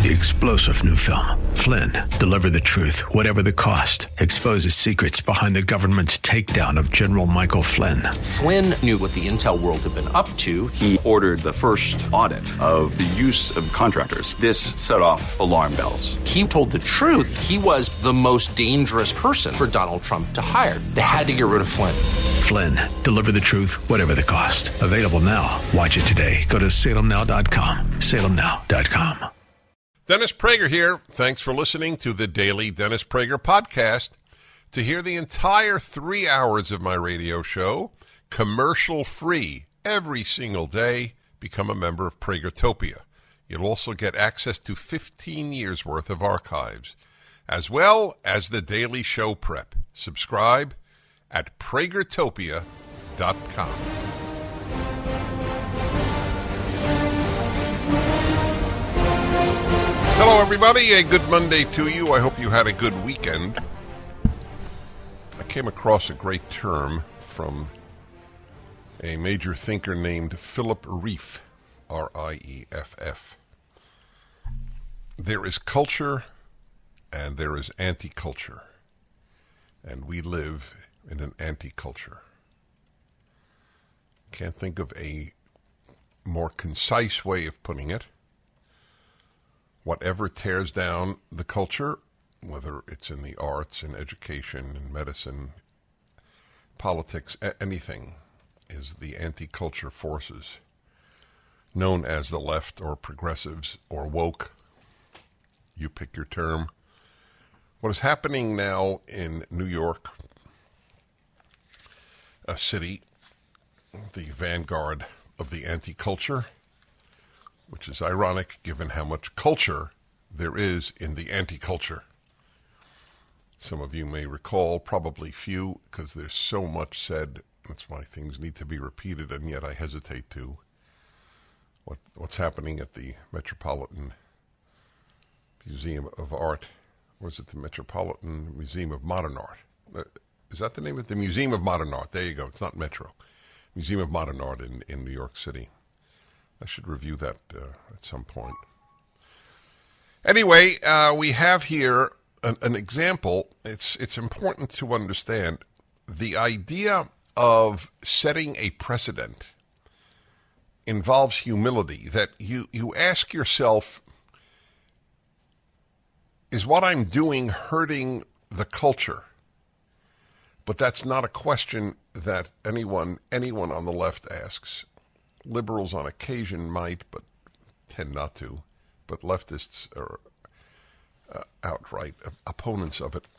The explosive new film, Flynn, deliver the truth, whatever the cost. Exposes secrets behind the government's takedown of General Michael Flynn. Flynn knew what the intel world had been up to. He ordered the first audit of the use of contractors. This set off alarm bells. He told the truth. He was the most dangerous person for Donald Trump to hire. They had to get rid of Flynn. Flynn, deliver the truth, whatever the cost. Available now. Watch it today. Go to salemnow.com. salemnow.com. Dennis Prager here. Thanks for listening to the Daily Dennis Prager Podcast. To hear the entire 3 hours of my radio show, commercial-free, every single day, become a member of Pragertopia. You'll also get access to 15 years' worth of archives, as well as the daily show prep. Subscribe at Pragertopia.com. Hello, everybody. A good Monday to you. I hope you had a good weekend. I came across a great term from a major thinker named Philip Rieff, R-I-E-F-F. There is culture and there is anti-culture, and we live in an anti-culture. Can't think of a more concise way of putting it. Whatever tears down the culture, whether it's in the arts, in education, in medicine, politics, anything, is the anti-culture forces, known as the left or progressives or woke. You pick your term. What is happening now in New York, a city, the vanguard of the anti-culture, which is ironic given how much culture there is in the anti-culture. Some of you may recall, probably few, because there's so much said. That's why things need to be repeated, and yet I hesitate to. What's happening at the Metropolitan Museum of Art? Or is it the Metropolitan Museum of Modern Art? Is that the name of it? The Museum of Modern Art. There you go. It's not Metro. Museum of Modern Art in New York City. I should review that at some point. Anyway, we have here an example. It's important to understand the idea of setting a precedent involves humility, that you ask yourself, is what I'm doing hurting the culture? But that's not a question that anyone on the left asks. Liberals on occasion might, but tend not to. But leftists are outright opponents of it.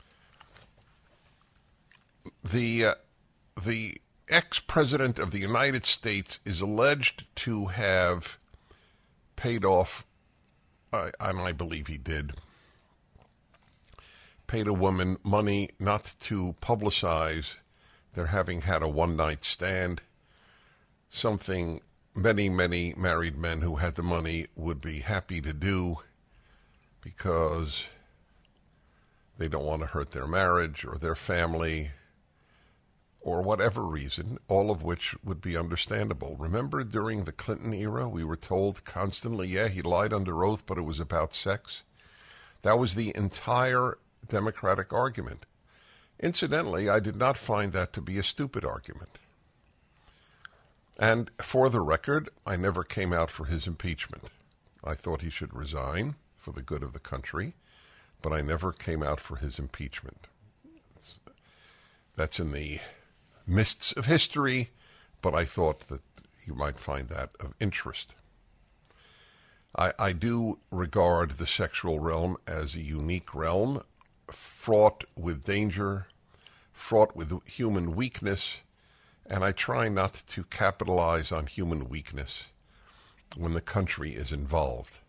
The ex-president of the United States is alleged to have paid off, and I believe he did, paid a woman money not to publicize their having had a one-night stand, something many, many married men who had the money would be happy to do because they don't want to hurt their marriage or their family or whatever reason, all of which would be understandable. Remember during the Clinton era, we were told constantly, yeah, he lied under oath, but it was about sex. That was the entire Democratic argument. Incidentally, I did not find that to be a stupid argument. And for the record, I never came out for his impeachment. I thought he should resign for the good of the country, but I never came out for his impeachment. That's in the mists of history, but I thought that you might find that of interest. I do regard the sexual realm as a unique realm, fraught with danger, fraught with human weakness, and I try not to capitalize on human weakness when the country is involved.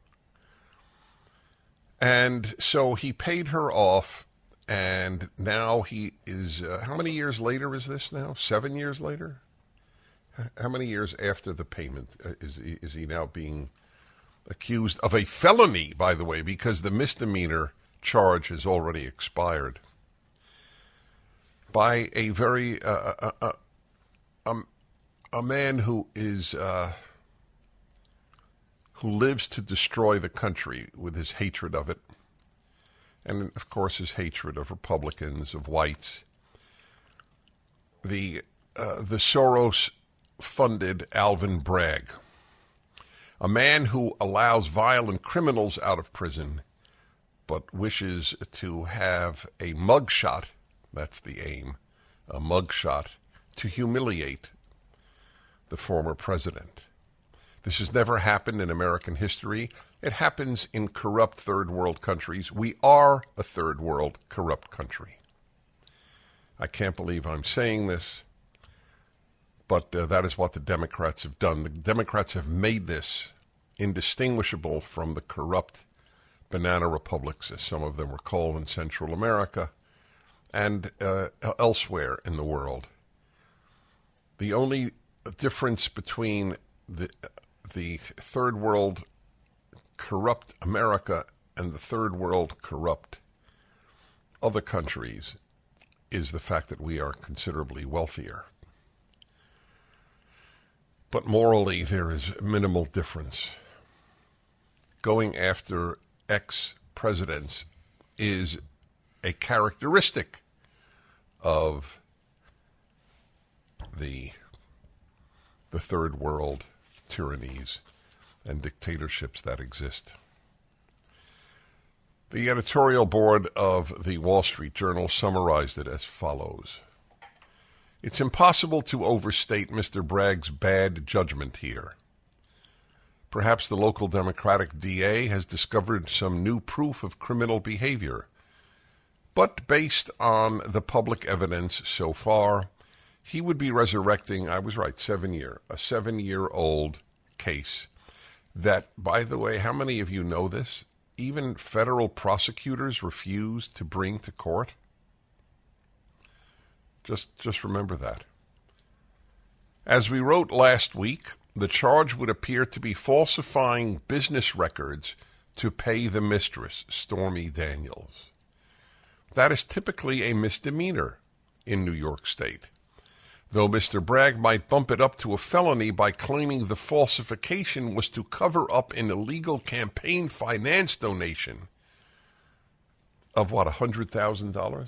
And so he paid her off, and now he is, how many years later is this now? 7 years later? How many years after the payment is he now being accused of a felony, by the way, because the misdemeanor charge has already expired, by a very a man who is who lives to destroy the country with his hatred of it, and, of course, his hatred of Republicans, of whites. The Soros-funded Alvin Bragg, a man who allows violent criminals out of prison but wishes to have a mugshot, that's the aim, a mugshot, to humiliate the former president. This has never happened in American history. It happens in corrupt third world countries. We are a third world corrupt country. I can't believe I'm saying this, but that is what the Democrats have done. The Democrats have made this indistinguishable from the corrupt banana republics, as some of them were called in Central America and elsewhere in the world. The only difference between the third world corrupt America and the third world corrupt other countries is the fact that we are considerably wealthier. But morally, there is minimal difference. Going after ex-presidents is a characteristic of the third world tyrannies and dictatorships that exist. The editorial board of the Wall Street Journal summarized it as follows. It's impossible to overstate Mr. Bragg's bad judgment here. Perhaps the local Democratic DA has discovered some new proof of criminal behavior. But based on the public evidence so far, he would be resurrecting, I was right, a 7-year-old case that, by the way, how many of you know this? Even federal prosecutors refuse to bring to court. Just remember that. As we wrote last week, the charge would appear to be falsifying business records to pay the mistress, Stormy Daniels. That is typically a misdemeanor in New York State, though Mr. Bragg might bump it up to a felony by claiming the falsification was to cover up an illegal campaign finance donation of, what, $100,000?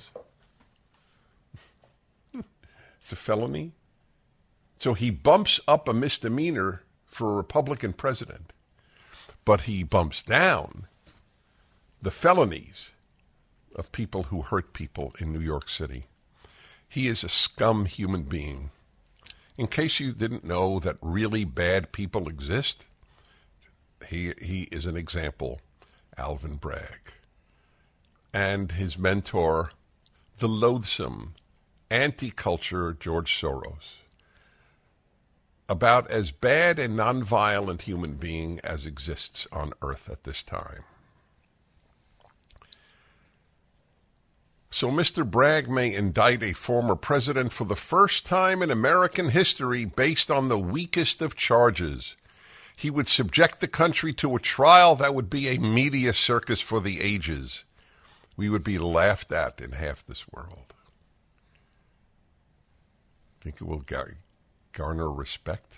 It's a felony? So he bumps up a misdemeanor for a Republican president, but he bumps down the felonies of people who hurt people in New York City. He is a scum human being. In case you didn't know that really bad people exist, he is an example, Alvin Bragg. And his mentor, the loathsome, anti-culture George Soros. About as bad and nonviolent human being as exists on Earth at this time. So Mr. Bragg may indict a former president for the first time in American history based on the weakest of charges. He would subject the country to a trial that would be a media circus for the ages. We would be laughed at in half this world. Think it will garner respect?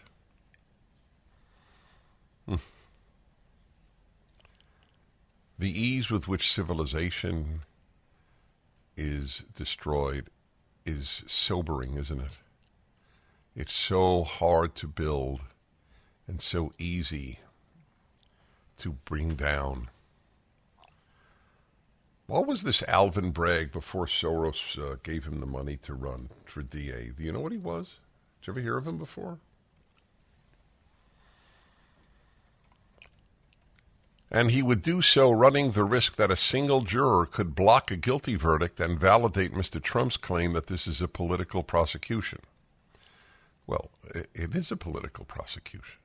The ease with which civilization is destroyed is sobering, isn't it? It's so hard to build and so easy to bring down. What was this Alvin Bragg before Soros gave him the money to run for DA? Do you know what he was? Did you ever hear of him before? And he would do so running the risk that a single juror could block a guilty verdict and validate Mr. Trump's claim that this is a political prosecution. Well, it is a political prosecution.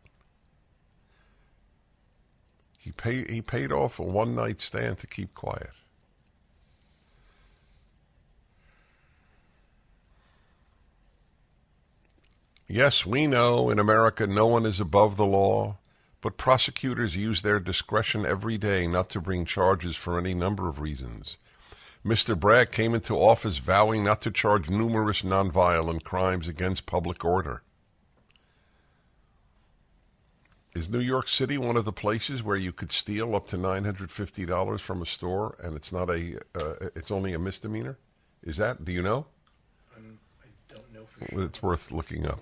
He paid off a one-night stand to keep quiet. Yes, we know in America no one is above the law, but prosecutors use their discretion every day not to bring charges for any number of reasons. Mr. Bragg came into office vowing not to charge numerous nonviolent crimes against public order. Is New York City one of the places where you could steal up to $950 from a store and it's not it's only a misdemeanor? Is that, do you know? I don't know for sure. It's worth looking up.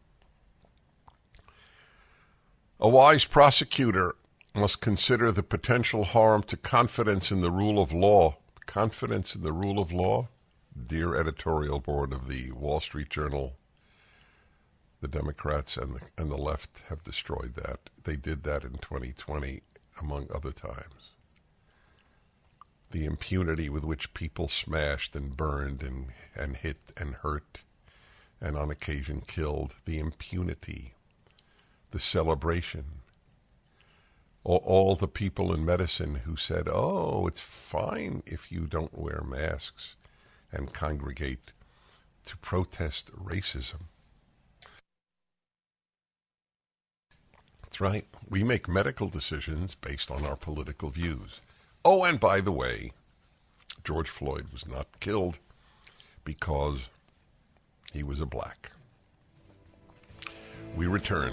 A wise prosecutor must consider the potential harm to confidence in the rule of law. Confidence in the rule of law? Dear editorial board of the Wall Street Journal, the Democrats and the left have destroyed that. They did that in 2020, among other times. The impunity with which people smashed and burned and hit and hurt and on occasion killed. The impunity. The celebration. All the people in medicine who said, oh, it's fine if you don't wear masks and congregate to protest racism. That's right. We make medical decisions based on our political views. Oh, and by the way, George Floyd was not killed because he was a black. We return.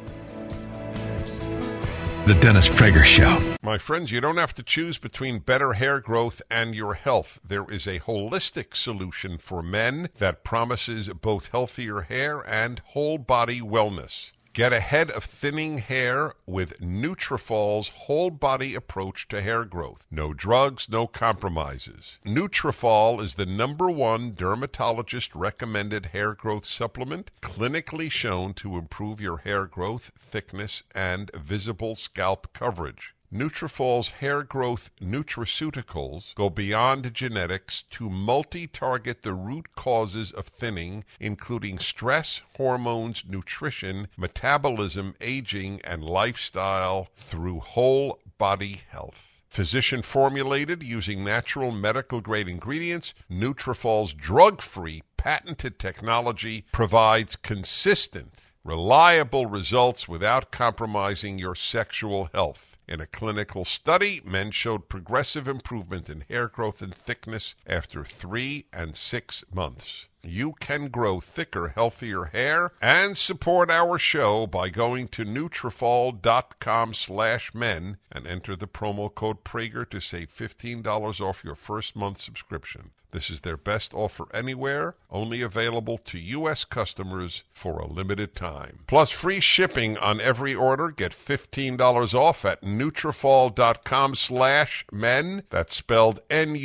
The Dennis Prager Show. My friends, you don't have to choose between better hair growth and your health. There is a holistic solution for men that promises both healthier hair and whole body wellness. Get ahead of thinning hair with Nutrafol's whole body approach to hair growth. No drugs, no compromises. Nutrafol is the #1 dermatologist recommended hair growth supplement, clinically shown to improve your hair growth, thickness, and visible scalp coverage. Nutrafol's hair growth nutraceuticals go beyond genetics to multi-target the root causes of thinning, including stress, hormones, nutrition, metabolism, aging, and lifestyle through whole body health. Physician formulated using natural medical-grade ingredients, Nutrafol's drug-free patented technology provides consistent, reliable results without compromising your sexual health. In a clinical study, men showed progressive improvement in hair growth and thickness after 3 and 6 months. You can grow thicker, healthier hair and support our show by going to Nutrafol.com/men and enter the promo code Prager to save $15 off your first month subscription. This is their best offer anywhere, only available to U.S. customers for a limited time. Plus free shipping on every order. Get $15 off at Nutrafol.com/men. That's spelled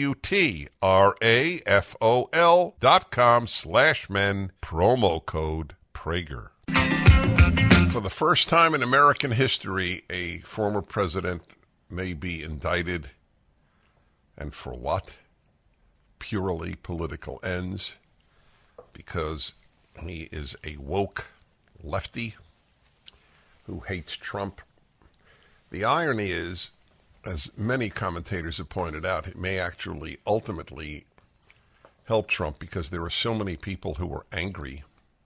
Nutrafol.com/men. Promo code Prager. For the first time in American history, a former president may be indicted. And for what? Purely political ends, because he is a woke lefty who hates Trump. The irony is, as many commentators have pointed out, it may actually ultimately help Trump because there are so many people who are angry.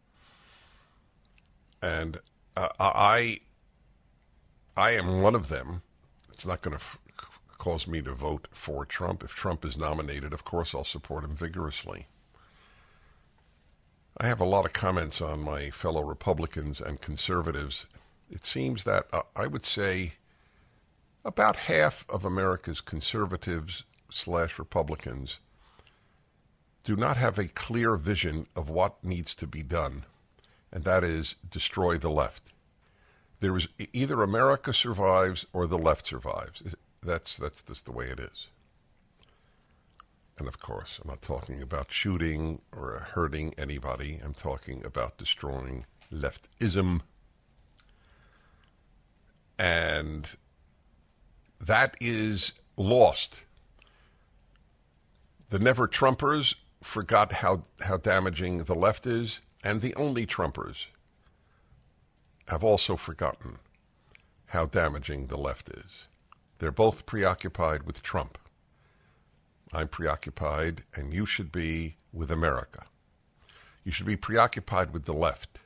And I am one of them. It's not going to cause me to vote for Trump. If Trump is nominated, of course I'll support him vigorously. I have a lot of comments on my fellow Republicans and conservatives. It seems that I would say about half of America's conservatives/Republicans do not have a clear vision of what needs to be done, and that is destroy the left. There is either America survives or the left survives. That's just the way it is. And of course, I'm not talking about shooting or hurting anybody. I'm talking about destroying leftism. And that is lost. The never-Trumpers forgot how damaging the left is, and the only Trumpers have also forgotten how damaging the left is. They're both preoccupied with Trump. I'm preoccupied, and you should be, with America. You should be preoccupied with the left.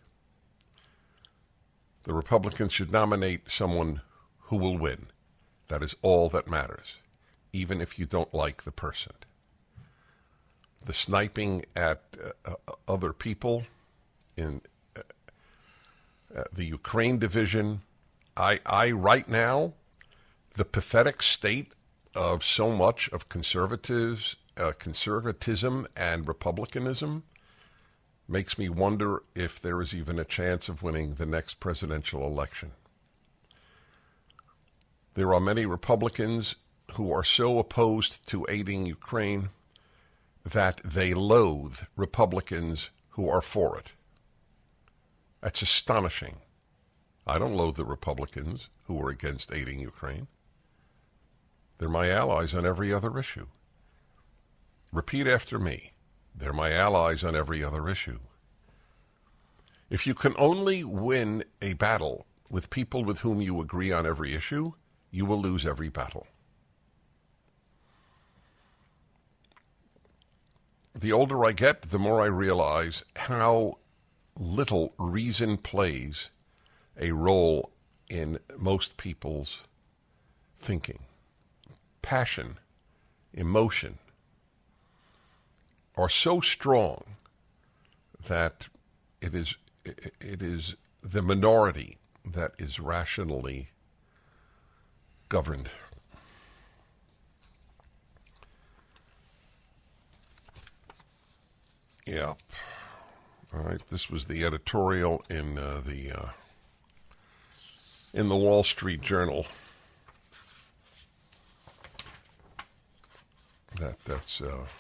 The Republicans should nominate someone who will win. That is all that matters, even if you don't like the person. The sniping at other people in the Ukraine division I right now, the pathetic state of so much of conservatism and republicanism makes me wonder if there is even a chance of winning the next presidential election. There are many Republicans who are so opposed to aiding Ukraine that they loathe Republicans who are for it. That's astonishing. I don't loathe the Republicans who are against aiding Ukraine. They're my allies on every other issue. Repeat after me. They're my allies on every other issue. If you can only win a battle with people with whom you agree on every issue, you will lose every battle. The older I get, the more I realize how little reason plays a role in most people's thinking. Passion, emotion are so strong that it is the minority that is rationally governed. Yeah. All right. This was the editorial in the Wall Street Journal. That's.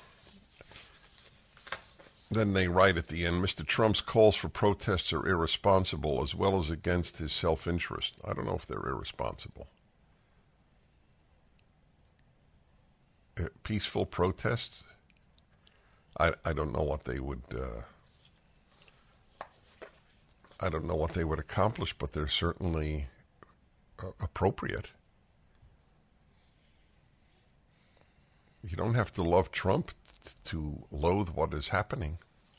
Then they write at the end, Mr. Trump's calls for protests are irresponsible as well as against his self-interest. I don't know if they're irresponsible. Peaceful protests? I don't know what they would. I don't know what they would accomplish, but they're certainly appropriate. You don't have to love Trump to loathe what is happening.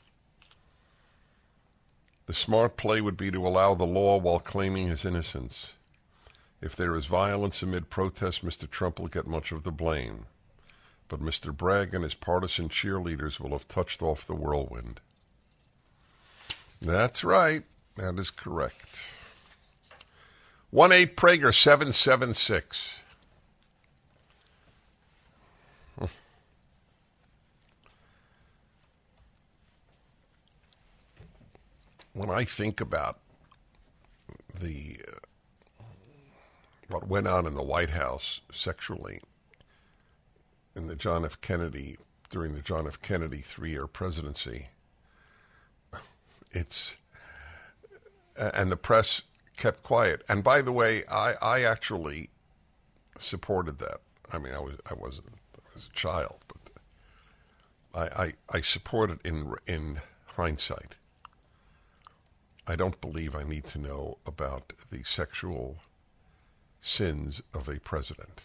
The smart play would be to allow the law while claiming his innocence. If there is violence amid protests, Mr. Trump will get much of the blame. But Mr. Bragg and his partisan cheerleaders will have touched off the whirlwind. That's right. That is correct. 1-8-PRAGER-776. When I think about what went on in the White House sexually in the during the John F. Kennedy 3-year presidency, and the press kept quiet. And by the way, I actually supported that. I mean, I was a child, but I support it in hindsight. I don't believe I need to know about the sexual sins of a president.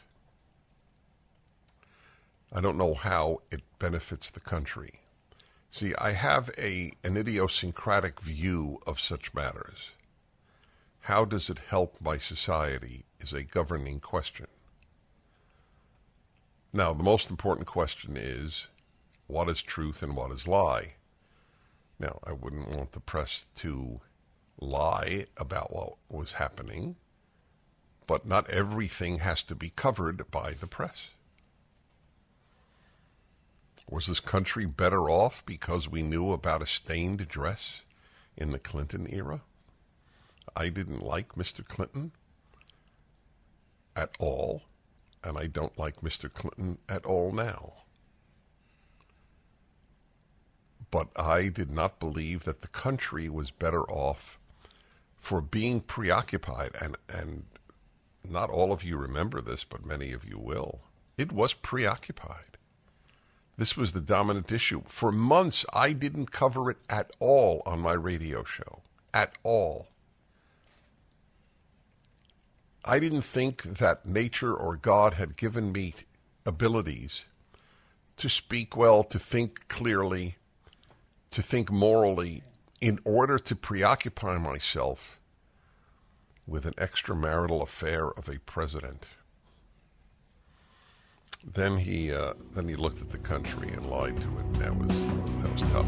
I don't know how it benefits the country. See, I have an idiosyncratic view of such matters. How does it help my society is a governing question. Now, the most important question is, what is truth and what is lie? Now, I wouldn't want the press to lie about what was happening, but not everything has to be covered by the press. Was this country better off because we knew about a stained dress in the Clinton era? I didn't like Mr. Clinton at all, and I don't like Mr. Clinton at all now. But I did not believe that the country was better off for being preoccupied, and not all of you remember this, but many of you will. It was preoccupied. This was the dominant issue. For months, I didn't cover it at all on my radio show. At all. I didn't think that nature or God had given me abilities to speak well, to think clearly, to think morally, in order to preoccupy myself with an extramarital affair of a president. Then he looked at the country and lied to it. That was tough.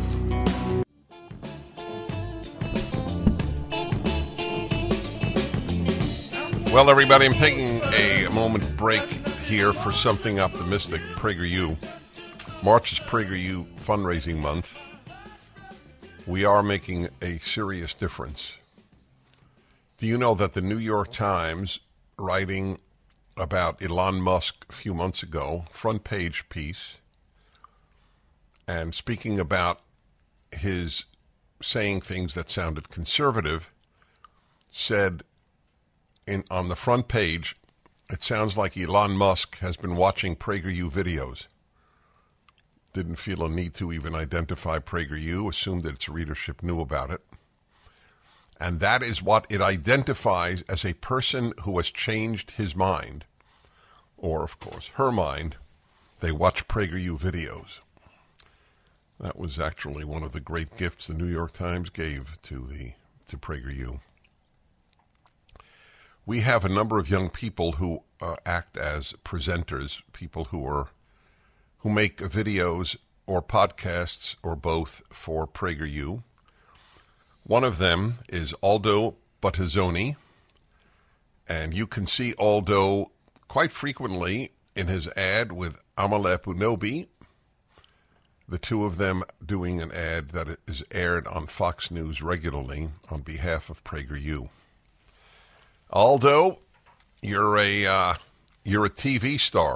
Well, everybody, I'm taking a moment break here for something optimistic. PragerU. March is PragerU fundraising month. We are making a serious difference. Do you know that the New York Times, writing about Elon Musk a few months ago, front page piece, and speaking about his saying things that sounded conservative, said on the front page, it sounds like Elon Musk has been watching PragerU videos. Didn't feel a need to even identify PragerU, assumed that its readership knew about it. And that is what it identifies as a person who has changed his mind, or, of course, her mind. They watch PragerU videos. That was actually one of the great gifts the New York Times gave to PragerU. We have a number of young people who act as presenters, people who make videos or podcasts or both for PragerU. One of them is Aldo Butazzoni, and you can see Aldo quite frequently in his ad with Amale Punobi, the two of them doing an ad that is aired on Fox News regularly on behalf of PragerU. Aldo, you're a TV star.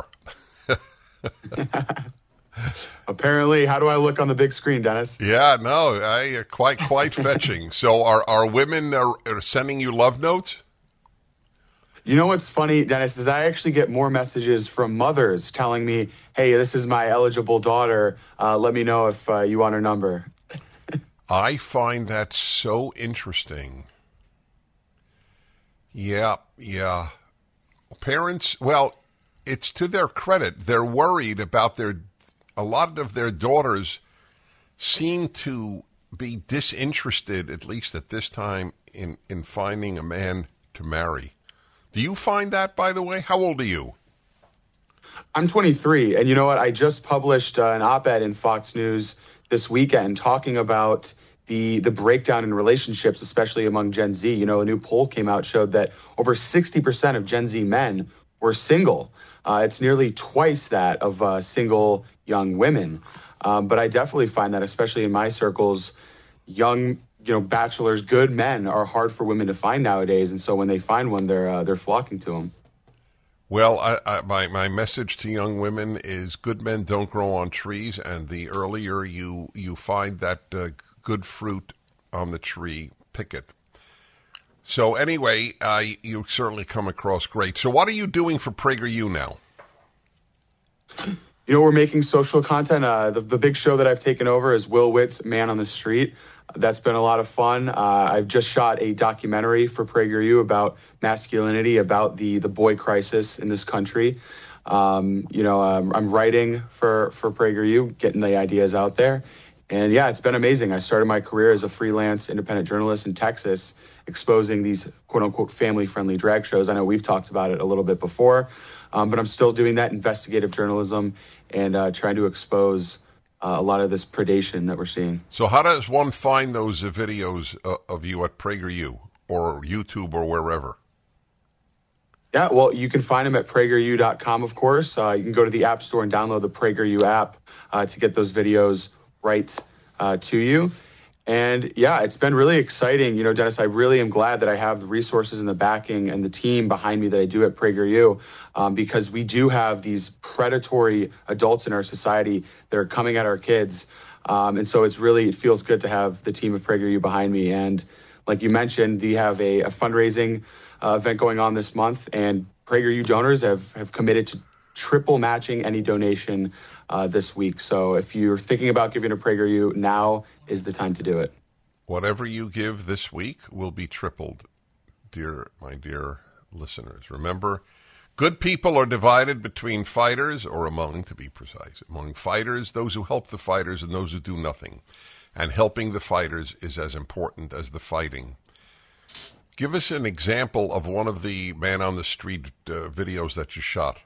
Apparently. How do I look on the big screen, Dennis? Yeah, no, quite fetching. So are women are sending you love notes? You know what's funny, Dennis, is I actually get more messages from mothers telling me, hey, this is my eligible daughter. Let me know if you want her number. I find that so interesting. Yeah. Parents, well, it's to their credit. They're worried about a lot of their daughters seem to be disinterested, at least at this time, in finding a man to marry. Do you find that, by the way? How old are you? I'm 23, and you know what? I just published an op-ed in Fox News this weekend talking about the breakdown in relationships, especially among Gen Z. You know, a new poll came out, showed that over 60% of Gen Z men were single. It's nearly twice that of single young women. But I definitely find that, especially in my circles, young, bachelors, good men are hard for women to find nowadays. And so when they find one, they're flocking to them. Well, my message to young women is good men don't grow on trees, and the earlier you find that good fruit on the tree, pick it. So anyway, you certainly come across great. So what are you doing for PragerU now? We're making social content. The big show that I've taken over is Will Witt's Man on the Street. That's been a lot of fun. I've just shot a documentary for PragerU about masculinity, about the boy crisis in this country. I'm writing for PragerU, getting the ideas out there. And yeah, it's been amazing. I started my career as a freelance independent journalist in Texas, exposing these quote unquote family-friendly drag shows. I know we've talked about it a little bit before, but I'm still doing that investigative journalism and trying to expose a lot of this predation that we're seeing. So how does one find those videos of you at PragerU or YouTube or wherever? Yeah, well, you can find them at PragerU.com, of course. You can go to the App Store and download the PragerU app to get those videos right to you. And yeah, it's been really exciting. Dennis, I really am glad that I have the resources and the backing and the team behind me that I do at PragerU, because we do have these predatory adults in our society that are coming at our kids. And so it feels good to have the team of PragerU behind me. And like you mentioned, we have a fundraising event going on this month, and PragerU donors have committed to triple matching any donation this week. So if you're thinking about giving to PragerU, now is the time to do it. Whatever you give this week will be tripled, my dear listeners. Remember, good people are divided between fighters, or among, to be precise, among fighters, those who help the fighters and those who do nothing. And helping the fighters is as important as the fighting. Give us an example of one of the Man on the Street videos that you shot.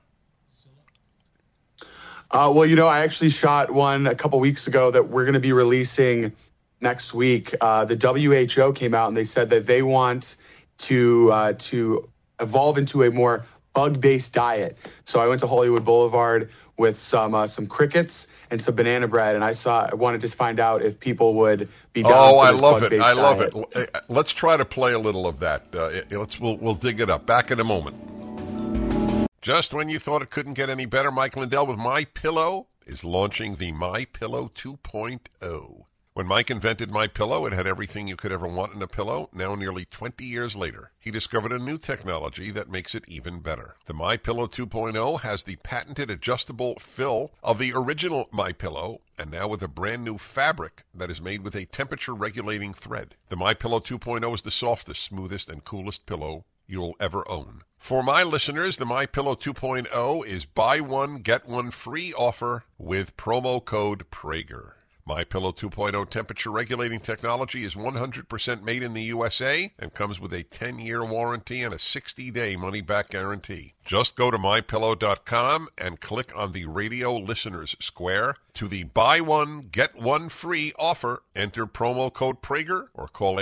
I actually shot one a couple weeks ago that we're going to be releasing next week. The WHO came out and they said that they want to evolve into a more bug-based diet. So I went to Hollywood Boulevard with some crickets and some banana bread, and I wanted to find out if people would be down for this bug-based diet. I love it. Let's try to play a little of that. We'll dig it up. Back in a moment. Just when you thought it couldn't get any better, Mike Lindell with MyPillow is launching the MyPillow 2.0. When Mike invented MyPillow, it had everything you could ever want in a pillow. Now, nearly 20 years later, he discovered a new technology that makes it even better. The MyPillow 2.0 has the patented adjustable fill of the original MyPillow, and now with a brand new fabric that is made with a temperature-regulating thread. The MyPillow 2.0 is the softest, smoothest, and coolest pillow you'll ever own. For my listeners, the MyPillow 2.0 is buy one, get one free offer with promo code Prager. MyPillow 2.0 temperature-regulating technology is 100% made in the USA and comes with a 10-year warranty and a 60-day money-back guarantee. Just go to MyPillow.com and click on the radio listeners square to the buy one, get one free offer. Enter promo code Prager or call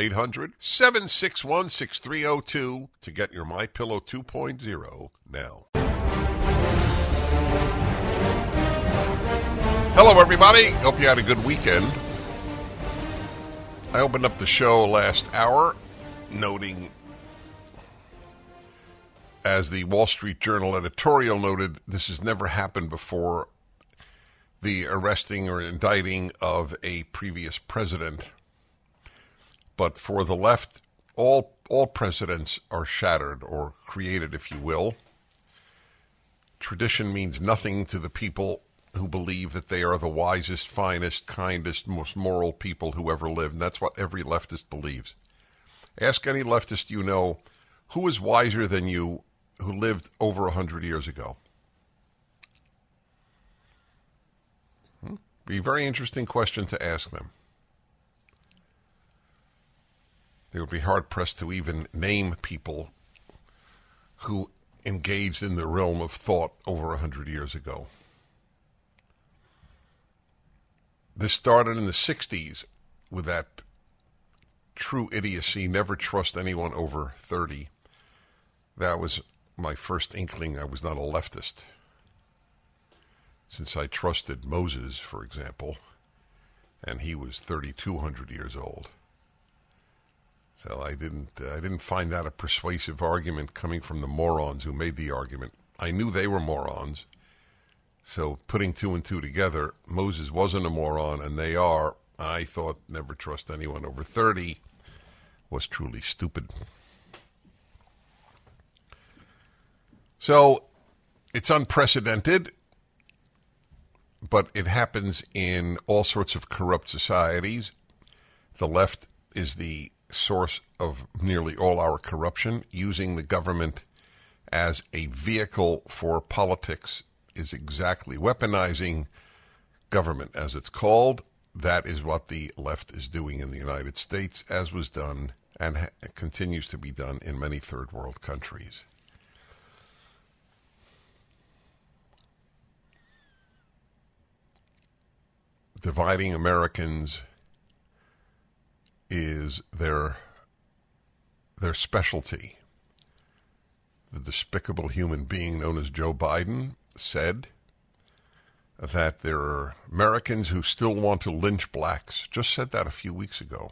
800-761-6302 to get your MyPillow 2.0 now. Hello, everybody. Hope you had a good weekend. I opened up the show last hour noting, as the Wall Street Journal editorial noted, this has never happened before, the arresting or indicting of a previous president. But for the left, all presidents are shattered or created, if you will. Tradition means nothing to the people who believe that they are the wisest, finest, kindest, most moral people who ever lived. And that's what every leftist believes. Ask any leftist you know, who is wiser than you who lived over 100 years ago? Be a very interesting question to ask them. They would be hard-pressed to even name people who engaged in the realm of thought over 100 years ago. This started in the 60s with that true idiocy, never trust anyone over 30. That was my first inkling I was not a leftist. Since I trusted Moses, for example, and he was 3,200 years old. So I didn't find that a persuasive argument coming from the morons who made the argument. I knew they were morons. So putting two and two together, Moses wasn't a moron, and they are. I thought never trust anyone over 30 was truly stupid. So it's unprecedented, but it happens in all sorts of corrupt societies. The left is the source of nearly all our corruption. Using the government as a vehicle for politics is exactly weaponizing government, as it's called. That is what the left is doing in the United States, as was done and continues to be done in many third world countries. Dividing Americans is their specialty. The despicable human being known as Joe Biden said that there are Americans who still want to lynch blacks. Just said that a few weeks ago.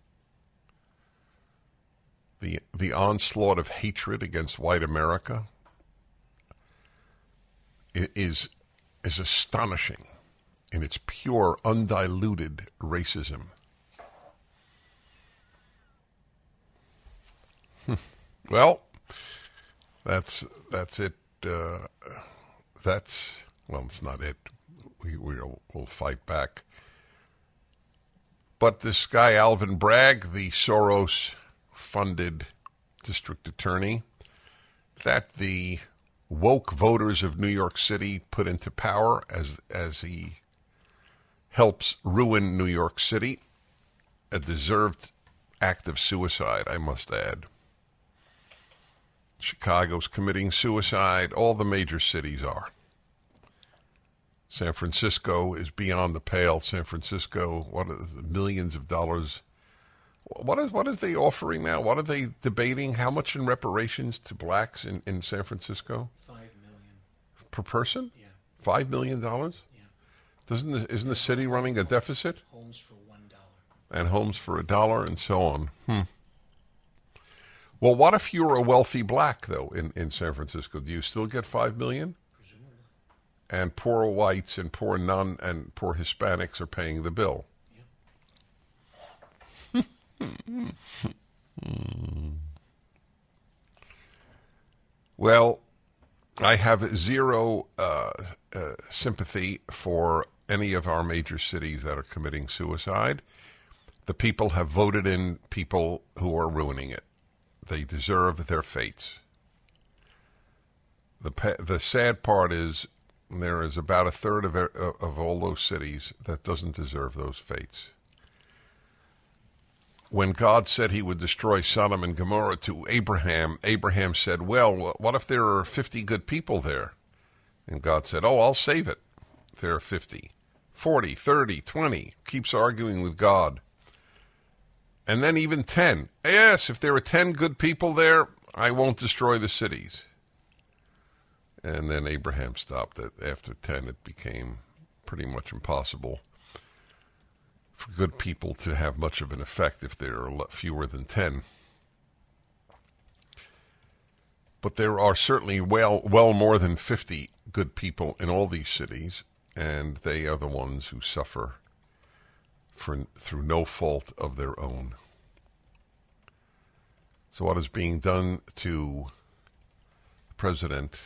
The onslaught of hatred against white America is astonishing in its pure, undiluted racism. Well, that's it. It's not it. We'll fight back. But this guy, Alvin Bragg, the Soros-funded district attorney that the woke voters of New York City put into power as he helps ruin New York City, a deserved act of suicide, I must add. Chicago's committing suicide. All the major cities are. San Francisco is beyond the pale. San Francisco, millions of dollars What is they offering now? What are they debating? How much in reparations to blacks in San Francisco? $5 million per person. Yeah. $5 million. Yeah. Isn't the city running a deficit? Homes for $1. And homes for $1 and so on. Well, what if you're a wealthy black though in San Francisco? Do you still get $5 million? Presumably. And poor whites and poor poor Hispanics are paying the bill. Well, I have zero sympathy for any of our major cities that are committing suicide. The people have voted in people who are ruining it. They deserve their fates. The sad part is there is about a third of all those cities that doesn't deserve those fates. When God said he would destroy Sodom and Gomorrah to Abraham, Abraham said, well, what if there are 50 good people there? And God said, I'll save it. There are 50, 40, 30, 20. Keeps arguing with God. And then even 10. Yes, if there are 10 good people there, I won't destroy the cities. And then Abraham stopped it. After 10, it became pretty much impossible for good people to have much of an effect if there are fewer than 10. But there are certainly well more than 50 good people in all these cities, and they are the ones who suffer through no fault of their own. So what is being done to the president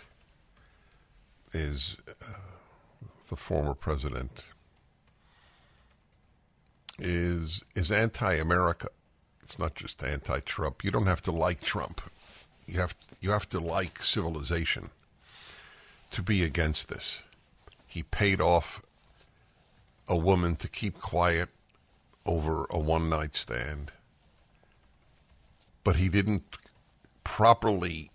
is the former president is anti-America. It's not just anti-Trump. You don't have to like Trump. You have to like civilization to be against this. He paid off a woman to keep quiet over a one-night stand, but he didn't properly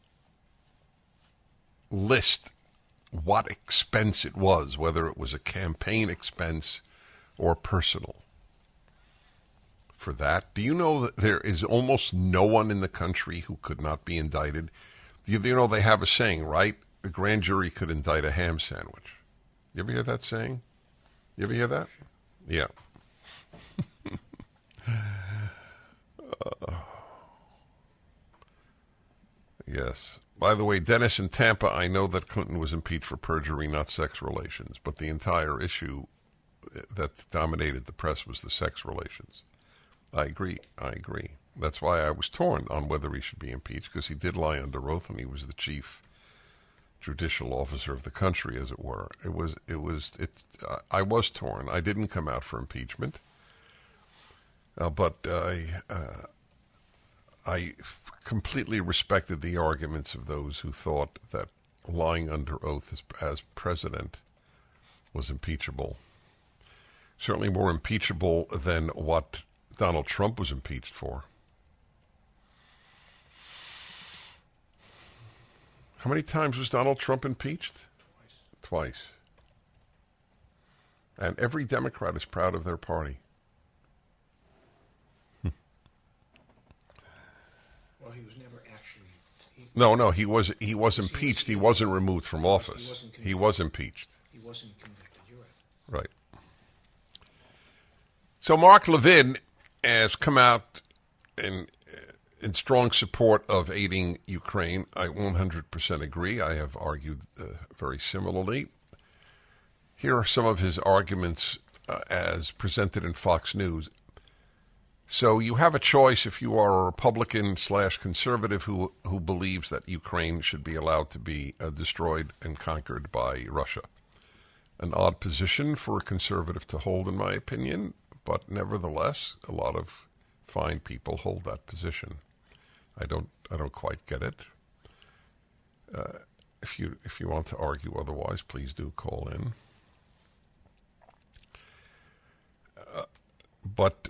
list what expense it was, whether it was a campaign expense or personal. For that, do you know that there is almost no one in the country who could not be indicted? You know they have a saying, right? A grand jury could indict a ham sandwich. You ever hear that saying? You ever hear that? Yeah. Yes. By the way, Dennis in Tampa, I know that Clinton was impeached for perjury, not sex relations, but the entire issue that dominated the press was the sex relations. I agree. That's why I was torn on whether he should be impeached, because he did lie under oath and he was the chief judicial officer of the country, as it were. I was torn. I didn't come out for impeachment, but I completely respected the arguments of those who thought that lying under oath as president was impeachable. Certainly more impeachable than what Donald Trump was impeached for. How many times was Donald Trump impeached? Twice. And every Democrat is proud of their party. Well, he was never actually... No, he was impeached. He wasn't removed from office. He was impeached. He wasn't convicted, you're right. Right. So Mark Levin has come out in strong support of aiding Ukraine. I 100% agree. I have argued very similarly. Here are some of his arguments as presented in Fox News. So you have a choice if you are a Republican/conservative who believes that Ukraine should be allowed to be destroyed and conquered by Russia. An odd position for a conservative to hold, in my opinion, but nevertheless, a lot of fine people hold that position. I don't quite get it. If you want to argue otherwise, please do call in. But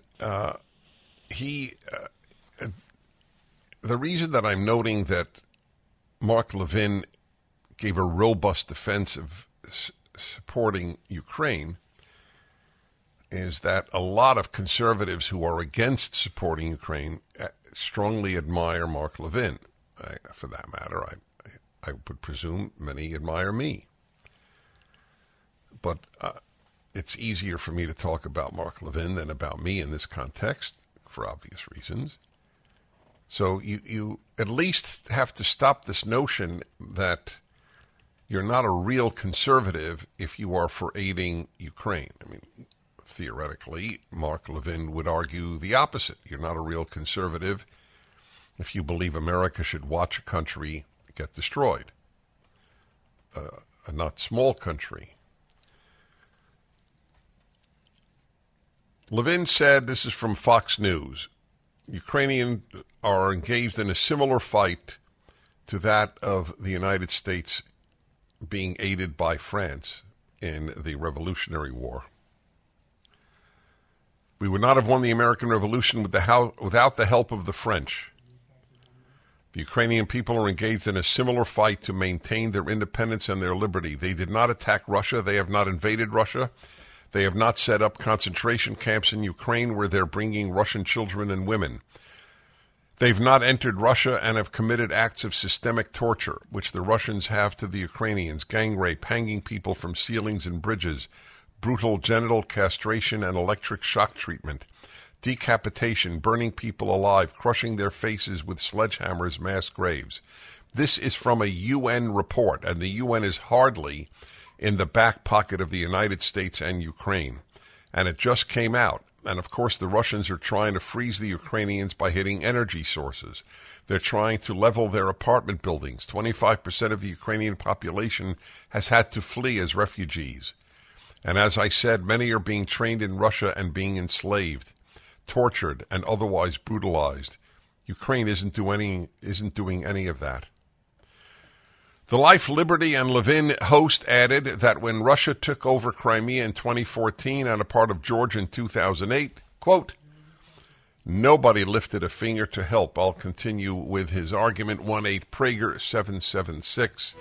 the reason that I'm noting that Mark Levin gave a robust defense of supporting Ukraine is that a lot of conservatives who are against supporting Ukraine strongly admire Mark Levin. For that matter, I would presume many admire me. But it's easier for me to talk about Mark Levin than about me in this context, for obvious reasons. So you at least have to stop this notion that you're not a real conservative if you are for aiding Ukraine. I mean, theoretically, Mark Levin would argue the opposite. You're not a real conservative if you believe America should watch a country get destroyed, a not small country. Levin said, this is from Fox News, Ukrainians are engaged in a similar fight to that of the United States being aided by France in the Revolutionary War. We would not have won the American Revolution without the help of the French. The Ukrainian people are engaged in a similar fight to maintain their independence and their liberty. They did not attack Russia. They have not invaded Russia. They have not set up concentration camps in Ukraine where they're bringing Russian children and women. They've not entered Russia and have committed acts of systemic torture, which the Russians have to the Ukrainians, gang rape, hanging people from ceilings and bridges, brutal genital castration and electric shock treatment, decapitation, burning people alive, crushing their faces with sledgehammers, mass graves. This is from a UN report, and the UN is hardly in the back pocket of the United States and Ukraine. And it just came out. And, of course, the Russians are trying to freeze the Ukrainians by hitting energy sources. They're trying to level their apartment buildings. 25% of the Ukrainian population has had to flee as refugees. And as I said, many are being trained in Russia and being enslaved, tortured, and otherwise brutalized. Ukraine isn't doing any of that. The Life, Liberty, and Levin host added that when Russia took over Crimea in 2014 and a part of Georgia in 2008, quote, nobody lifted a finger to help. I'll continue with his argument, 1-8-PRAGER-776.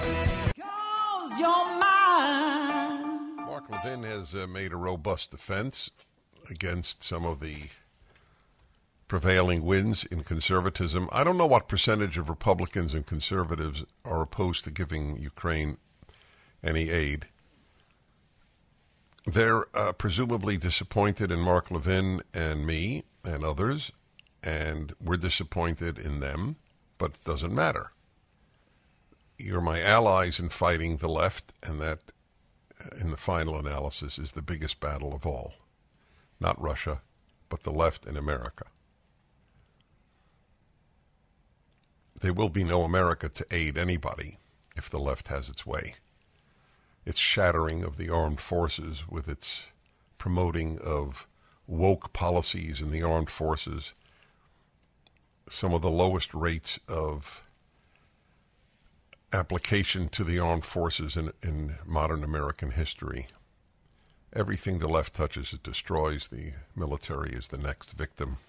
Mark Levin has made a robust defense against some of the prevailing winds in conservatism. I don't know what percentage of Republicans and conservatives are opposed to giving Ukraine any aid. They're presumably disappointed in Mark Levin and me and others, and we're disappointed in them, but it doesn't matter. You're my allies in fighting the left, and that, in the final analysis, is the biggest battle of all. Not Russia, but the left in America. There will be no America to aid anybody if the left has its way. Its shattering of the armed forces with its promoting of woke policies in the armed forces, some of the lowest rates of application to the armed forces in modern American history. Everything the left touches, it destroys. The military is the next victim.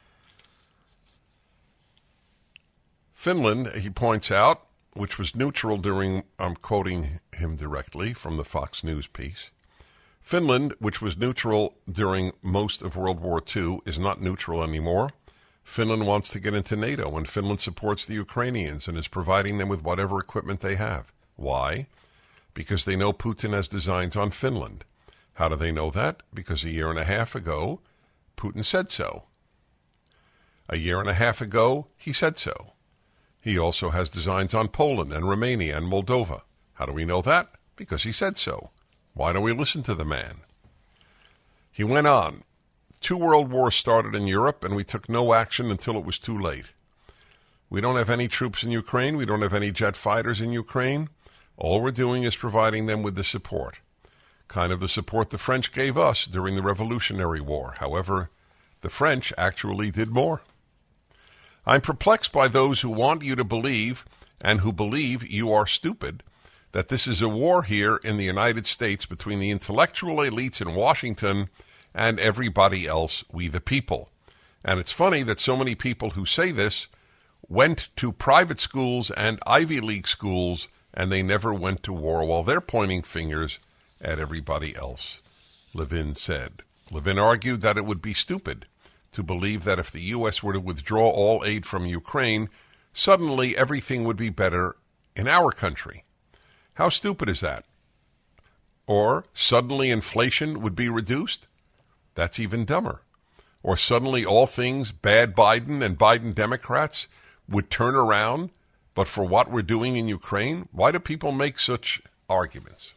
Finland, he points out, which was neutral during, I'm quoting him directly from the Fox News piece, Finland, which was neutral during most of World War II, is not neutral anymore. Finland wants to get into NATO, and Finland supports the Ukrainians and is providing them with whatever equipment they have. Why? Because they know Putin has designs on Finland. How do they know that? Because a year and a half ago, Putin said so. A year and a half ago, he said so. He also has designs on Poland and Romania and Moldova. How do we know that? Because he said so. Why don't we listen to the man? He went on. 2 world wars started in Europe, and we took no action until it was too late. We don't have any troops in Ukraine. We don't have any jet fighters in Ukraine. All we're doing is providing them with the support. Kind of the support the French gave us during the Revolutionary War. However, the French actually did more. I'm perplexed by those who want you to believe, and who believe you are stupid, that this is a war here in the United States between the intellectual elites in Washington and everybody else, we the people. And it's funny that so many people who say this went to private schools and Ivy League schools, and they never went to war while they're pointing fingers at everybody else. Levin said. Levin argued that it would be stupid to believe that if the U.S. were to withdraw all aid from Ukraine, suddenly everything would be better in our country. How stupid is that? Or suddenly inflation would be reduced? That's even dumber. Or suddenly all things bad Biden and Biden Democrats would turn around, but for what we're doing in Ukraine? Why do people make such arguments?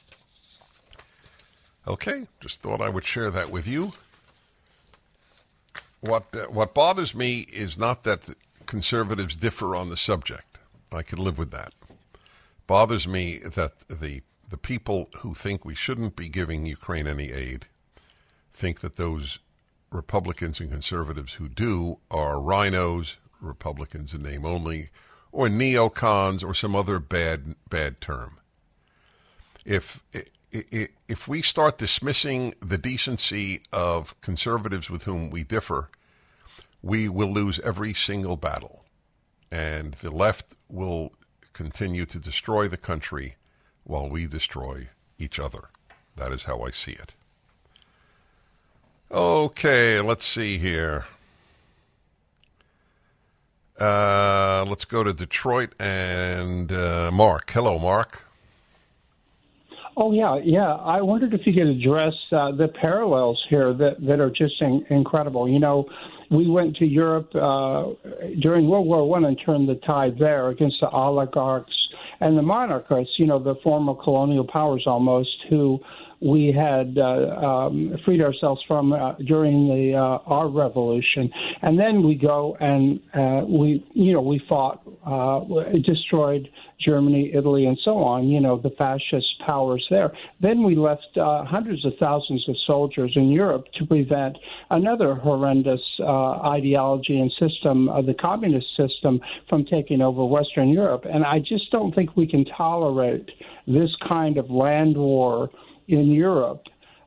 Okay, just thought I would share that with you. What bothers me is not that conservatives differ on the subject. I can live with that. Bothers me that the people who think we shouldn't be giving Ukraine any aid think that those Republicans and conservatives who do are rhinos, Republicans in name only, or neocons, or some other bad term. If we start dismissing the decency of conservatives with whom we differ, we will lose every single battle, and the left will continue to destroy the country while we destroy each other. That is how I see it. Okay, let's see here. Let's go to Detroit and Mark. Hello, Mark. Oh, yeah. I wondered if you could address the parallels here that are just incredible. You know, we went to Europe during World War I and turned the tide there against the oligarchs and the monarchists, you know, the former colonial powers almost, who we had freed ourselves from during our revolution. And then we go and we fought, destroyed Germany, Italy, and so on, you know, the fascist powers there. Then we left hundreds of thousands of soldiers in Europe to prevent another horrendous ideology and system, the communist system, from taking over Western Europe. And I just don't think we can tolerate this kind of land war in Europe.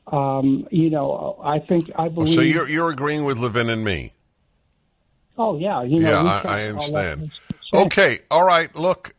I believe. So you're agreeing with Levin and me? Oh, yeah. I understand. Okay, all right. Look,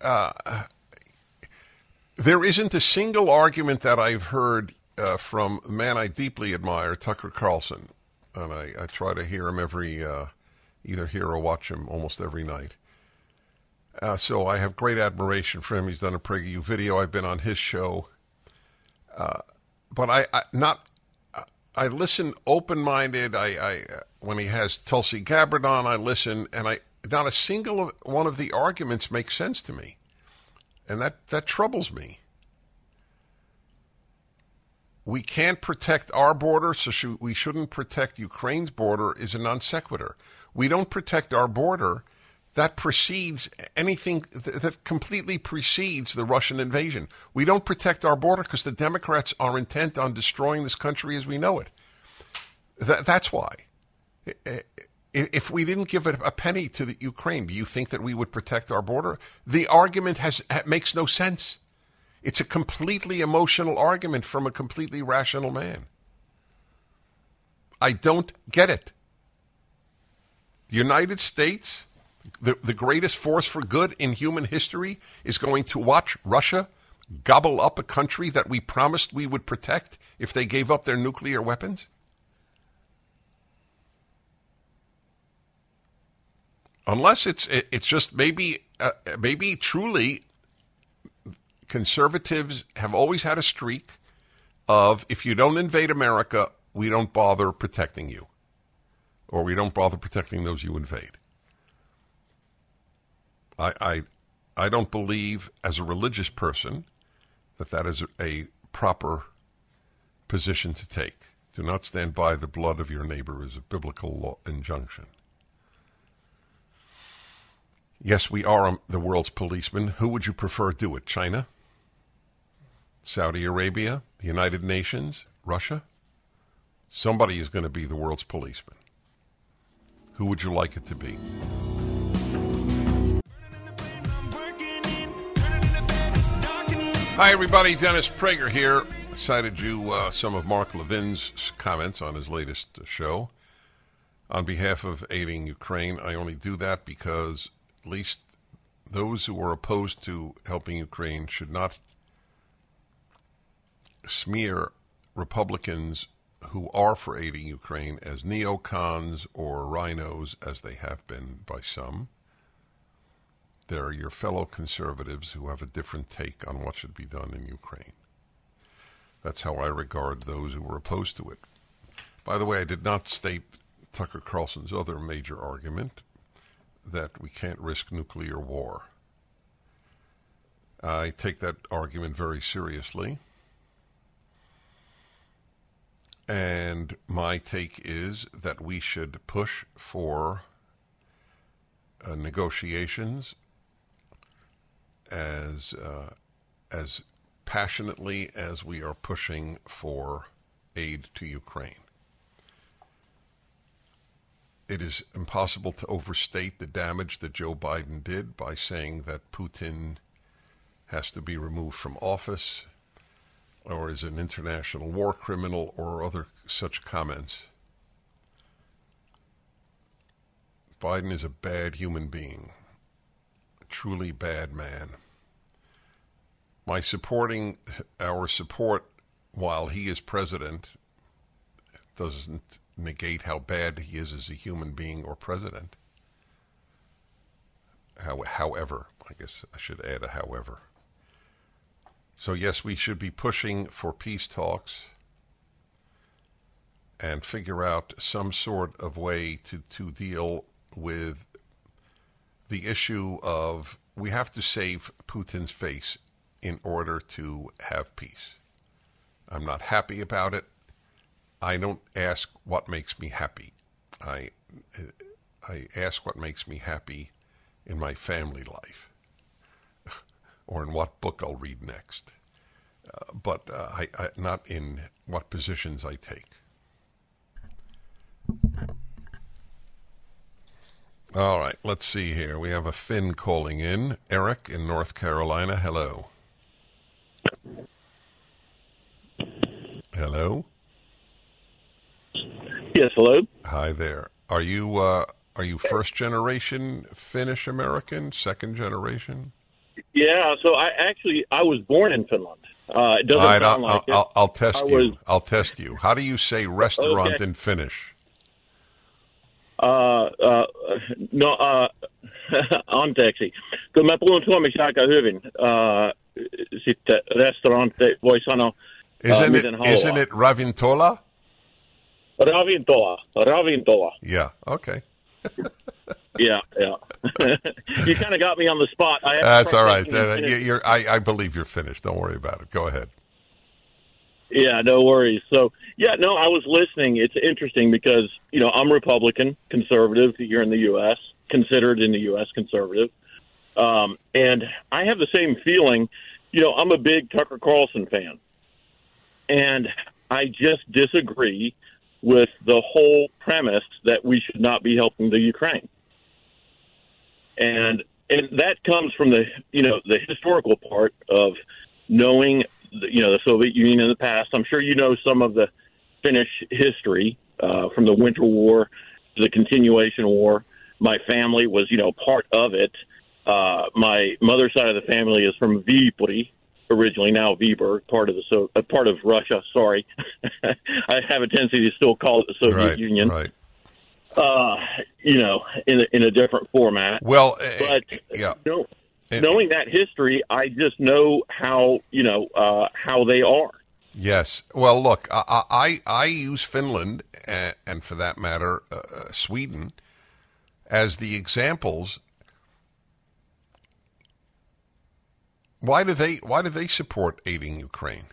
there isn't a single argument that I've heard from a man I deeply admire, Tucker Carlson, and I try to hear him either hear or watch him almost every night. So I have great admiration for him. He's done a PragerU video. I've been on his show. But I listen open-minded. When he has Tulsi Gabbard on, I listen, and not a single one of the arguments makes sense to me, and that troubles me. We can't protect our border, so we shouldn't protect Ukraine's border is a non sequitur. We don't protect our border. That precedes anything that completely precedes the Russian invasion. We don't protect our border because the Democrats are intent on destroying this country as we know it. That's why. If we didn't give a penny to the Ukraine, do you think that we would protect our border? The argument makes no sense. It's a completely emotional argument from a completely rational man. I don't get it. The United States, the greatest force for good in human history, is going to watch Russia gobble up a country that we promised we would protect if they gave up their nuclear weapons? Unless it's just maybe truly conservatives have always had a streak of, if you don't invade America, we don't bother protecting you, or we don't bother protecting those you invade. I don't believe, as a religious person, that is a proper position to take. Do not stand by the blood of your neighbor is a biblical law injunction. Yes, we are the world's policeman. Who would you prefer do it? China? Saudi Arabia? The United Nations? Russia? Somebody is going to be the world's policeman. Who would you like it to be? Hi, everybody. Dennis Prager here. Cited you some of Mark Levin's comments on his latest show. On behalf of aiding Ukraine, I only do that because at least those who are opposed to helping Ukraine should not smear Republicans who are for aiding Ukraine as neocons or rhinos, as they have been by some. They're your fellow conservatives who have a different take on what should be done in Ukraine. That's how I regard those who were opposed to it. By the way, I did not state Tucker Carlson's other major argument, that we can't risk nuclear war. I take that argument very seriously. And my take is that we should push for negotiations as passionately as we are pushing for aid to Ukraine. It is impossible to overstate the damage that Joe Biden did by saying that Putin has to be removed from office or is an international war criminal or other such comments. Biden is a bad human being, a truly bad man. My supporting our support while he is president doesn't negate how bad he is as a human being or president. However, I guess I should add a however. So yes, we should be pushing for peace talks and figure out some sort of way to deal with the issue of we have to save Putin's face in order to have peace. I'm not happy about it. I don't ask what makes me happy. I ask what makes me happy in my family life or in what book I'll read next. But I not in what positions I take. All right, let's see here. We have a Finn calling in. Eric in North Carolina. Hello. Hello? Yes, hello. Hi there. Are you first generation Finnish American, second generation? Yeah, so I was born in Finland. It doesn't sound like it. I'll test you. I'll test you. How do you say restaurant in Finnish? No, anteeksi. Kyllä mä puhun suomeksi aika hyvin. Sitten restaurantti voi sanoa miten haluaa. Isn't it ravintola? Ravintola. Yeah, okay. Yeah. You kind of got me on the spot. That's all right. I believe you're finished. Don't worry about it. Go ahead. Yeah, no worries. So, I was listening. It's interesting because, I'm Republican, conservative here in the U.S., considered in the U.S. conservative. And I have the same feeling. I'm a big Tucker Carlson fan. And I just disagree with the whole premise that we should not be helping the Ukraine. And that comes from the historical part of knowing, the Soviet Union in the past. I'm sure you know some of the Finnish history from the Winter War to the Continuation War. My family was, part of it. My mother's side of the family is from Viipuri, originally, now Viborg, part of Russia. Sorry, I have a tendency to still call it the Soviet Union. Right. In a different format. Well, knowing that history, I just know how they are. Yes. Well, look, I use Finland and for that matter, Sweden as the examples. Why do they support aiding Ukraine?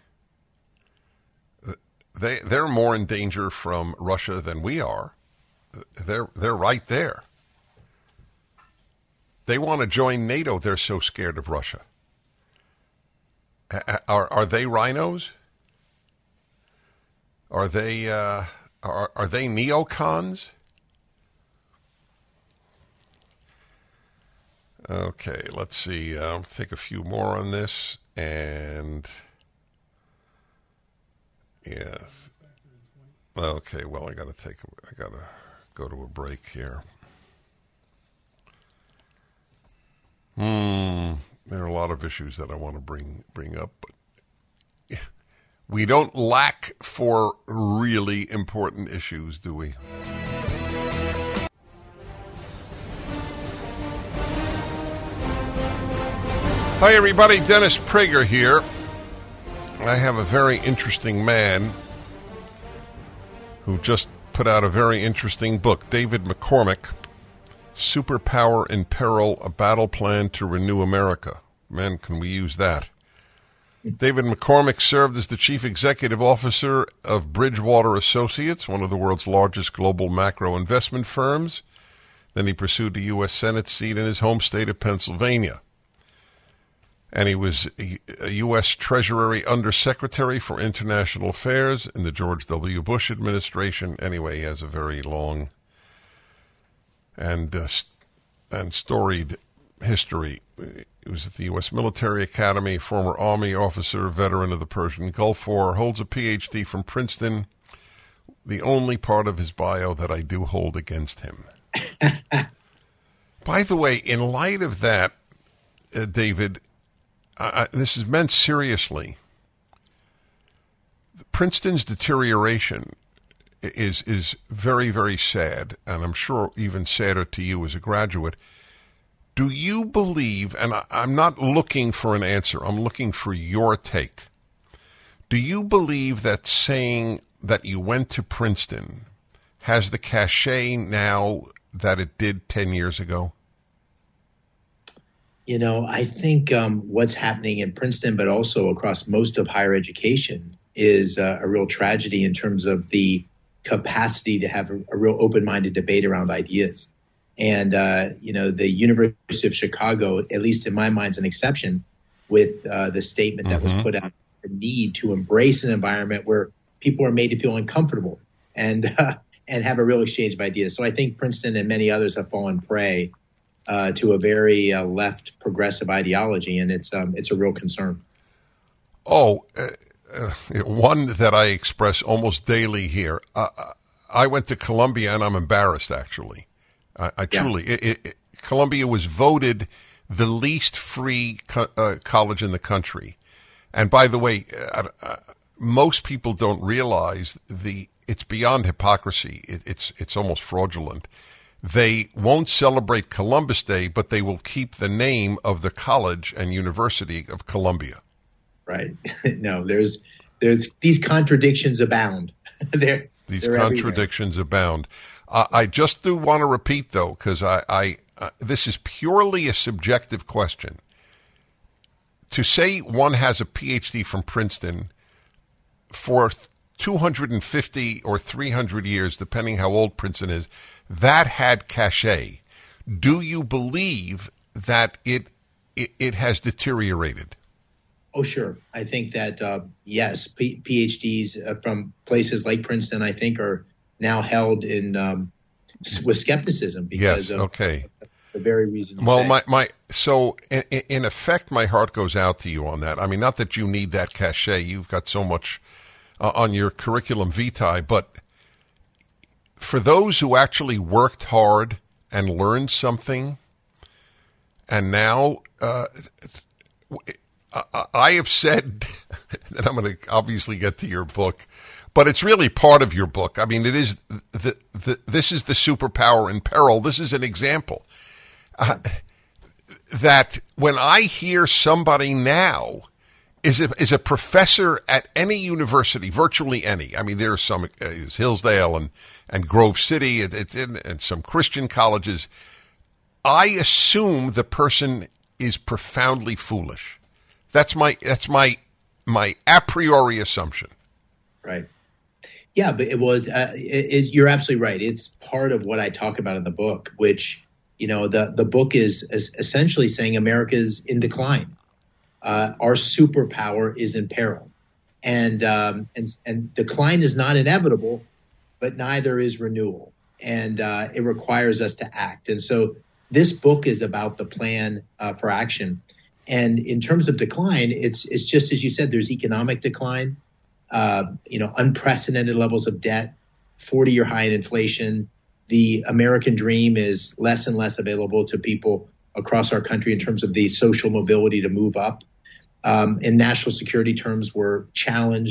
They're more in danger from Russia than we are. They're right there. They want to join NATO. They're so scared of Russia. Are they rhinos? Are they neocons? Okay, let's see. I'll take a few more on this, and yes. Okay, well, I gotta go to a break here. There are a lot of issues that I want to bring up, but We don't lack for really important issues, do we? Hi, everybody. Dennis Prager here. I have a very interesting man who just put out a very interesting book, David McCormick, Superpower in Peril, A Battle Plan to Renew America. Man, can we use that? David McCormick served as the chief executive officer of Bridgewater Associates, one of the world's largest global macro investment firms. Then he pursued the U.S. Senate seat in his home state of Pennsylvania. And he was a U.S. Treasury Undersecretary for International Affairs in the George W. Bush administration. Anyway, he has a very long and storied history. He was at the U.S. Military Academy, former Army officer, veteran of the Persian Gulf War, holds a Ph.D. from Princeton, the only part of his bio that I do hold against him. By the way, in light of that, David, this is meant seriously. Princeton's deterioration is very, very sad, and I'm sure even sadder to you as a graduate. Do you believe, and I'm not looking for an answer, I'm looking for your take. Do you believe that saying that you went to Princeton has the cachet now that it did 10 years ago? You know, I think what's happening in Princeton, but also across most of higher education, is a real tragedy in terms of the capacity to have a real open-minded debate around ideas. And, the University of Chicago, at least in my mind, is an exception with the statement that was put out, the need to embrace an environment where people are made to feel uncomfortable and have a real exchange of ideas. So I think Princeton and many others have fallen prey to a very left progressive ideology, and it's a real concern. One that I express almost daily here. I went to Columbia, and I'm embarrassed, actually. I truly, Columbia was voted the least free college in the country. And by the way, most people don't realize it's beyond hypocrisy. It's almost fraudulent. They won't celebrate Columbus Day, but they will keep the name of the college and University of Columbia. Right. No, there's these contradictions abound. They're contradictions abound. I just do want to repeat, though, because this is purely a subjective question. To say one has a Ph.D. from Princeton for 250 or 300 years, depending how old Princeton is, that had cachet. Do you believe that it has deteriorated? Oh, sure. I think that, yes, PhDs from places like Princeton, I think, are now held with skepticism because of the very reason you say. So in effect, my heart goes out to you on that. I mean, not that you need that cachet. You've got so much on your curriculum vitae, but for those who actually worked hard and learned something, and now I have said that I'm going to obviously get to your book, but it's really part of your book. I mean, it is this is the superpower in peril. This is an example that when I hear somebody now is a professor at any university, virtually any. I mean, there's some Hillsdale and Grove City and some Christian colleges. I assume the person is profoundly foolish. That's my a priori assumption. Right. Yeah, but you're absolutely right. It's part of what I talk about in the book, which, the book is essentially saying America's in decline. Our superpower is in peril, and decline is not inevitable, but neither is renewal, and it requires us to act. And so this book is about the plan for action. And in terms of decline, it's just as you said. There's economic decline, unprecedented levels of debt, 40-year high in inflation. The American dream is less and less available to people across our country in terms of the social mobility to move up. In national security terms, we're challenged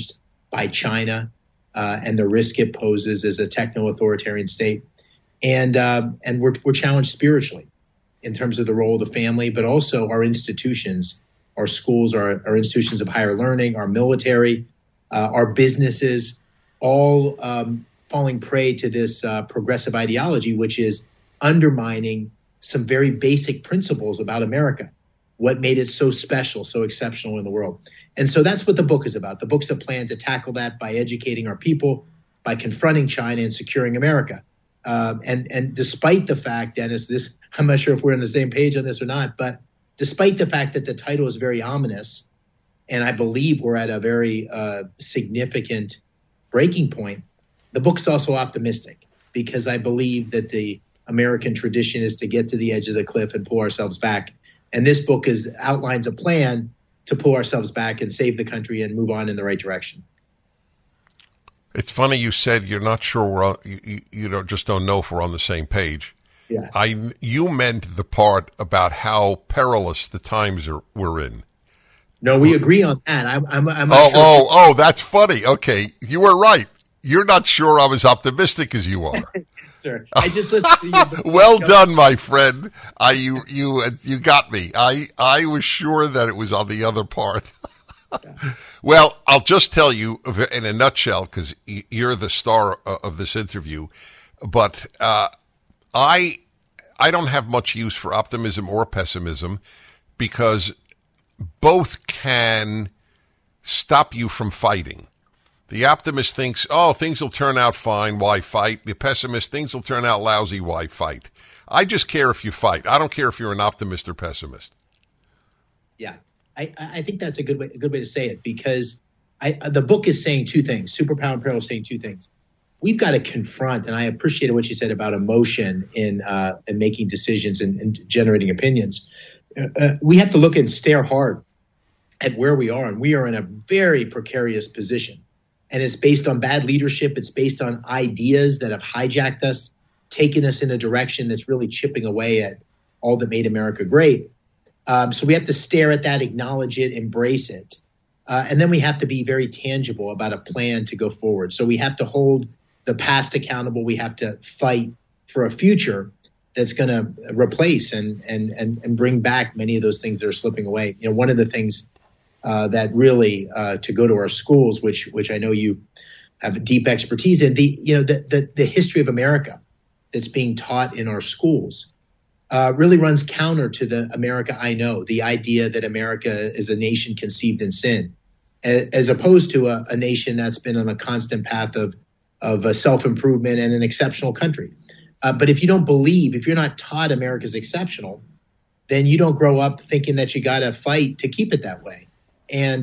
by China and the risk it poses as a techno-authoritarian state. And we're challenged spiritually in terms of the role of the family, but also our institutions, our schools, our institutions of higher learning, our military, our businesses, all falling prey to this progressive ideology, which is undermining some very basic principles about America, what made it so special, so exceptional in the world. And so that's what the book is about. The book's a plan to tackle that by educating our people, by confronting China and securing America. And despite the fact, Dennis, I'm not sure if we're on the same page on this or not, but despite the fact that the title is very ominous, and I believe we're at a very significant breaking point, the book's also optimistic, because I believe that the American tradition is to get to the edge of the cliff and pull ourselves back. And this book outlines a plan to pull ourselves back and save the country and move on in the right direction. It's funny you said you're not sure you just don't know if we're on the same page. Yeah. You meant the part about how perilous the times we're in. No, we agree on that. I'm sure. That's funny. Okay, you were right. You're not sure I was optimistic as you are. Sir, I just listened to you. Well done, my friend. You got me. I was sure that it was on the other part. Well, I'll just tell you in a nutshell, because you're the star of this interview, but I don't have much use for optimism or pessimism, because both can stop you from fighting. The optimist thinks, things will turn out fine, why fight? The pessimist, things will turn out lousy, why fight? I just care if you fight. I don't care if you're an optimist or pessimist. Yeah, I think that's a good way to say it, because the book is saying two things. Superpower and Peril is saying two things. We've got to confront, and I appreciated what you said about emotion in making decisions and generating opinions. We have to look and stare hard at where we are, and we are in a very precarious position. And it's based on bad leadership. It's based on ideas that have hijacked us, taken us in a direction that's really chipping away at all that made America great. So we have to stare at that, acknowledge it, embrace it. And then we have to be very tangible about a plan to go forward. So we have to hold the past accountable. We have to fight for a future that's going to replace and bring back many of those things that are slipping away. You know, one of the things that really to go to our schools, which I know you have a deep expertise in, the history of America that's being taught in our schools really runs counter to the America I know, the idea that America is a nation conceived in sin, as opposed to a nation that's been on a constant path of self-improvement and an exceptional country. But if you don't believe, if you're not taught America's exceptional, then you don't grow up thinking that you got to fight to keep it that way. And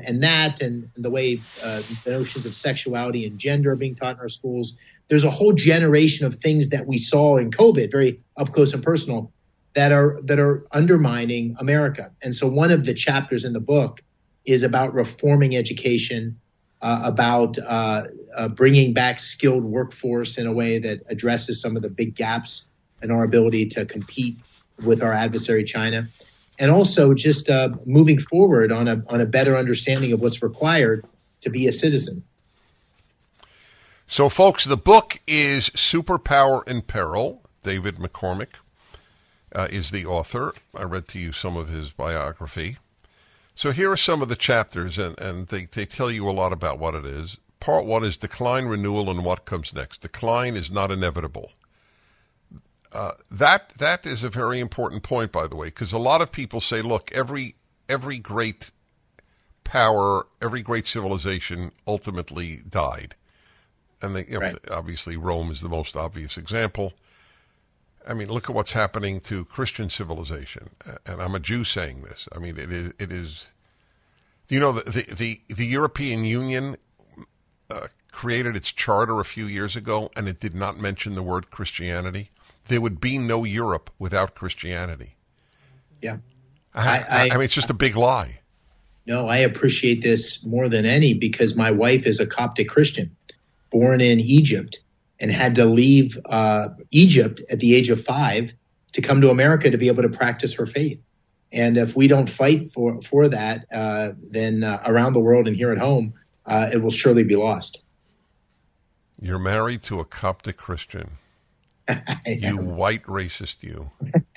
the way the notions of sexuality and gender are being taught in our schools, there's a whole generation of things that we saw in COVID, very up close and personal, that are undermining America. And so one of the chapters in the book is about reforming education, about bringing back skilled workforce in a way that addresses some of the big gaps in our ability to compete with our adversary China. And also just moving forward on a better understanding of what's required to be a citizen. So, folks, the book is Superpower in Peril. David McCormick is the author. I read to you some of his biography. So here are some of the chapters, and they tell you a lot about what it is. Part 1 is Decline, Renewal, and What Comes Next. Decline is not inevitable. That is a very important point, by the way, because a lot of people say, look, every great power, every great civilization ultimately died. And right. Obviously Rome is the most obvious example. I mean, look at what's happening to Christian civilization. And I'm a Jew saying this. I mean, it is the European Union created its charter a few years ago, and it did not mention the word Christianity. There would be no Europe without Christianity. Yeah. I mean, it's just a big lie. No, I appreciate this more than any because my wife is a Coptic Christian, born in Egypt, and had to leave Egypt at the age of 5 to come to America to be able to practice her faith. And if we don't fight for that, then around the world and here at home, it will surely be lost. You're married to a Coptic Christian. You white racist, you.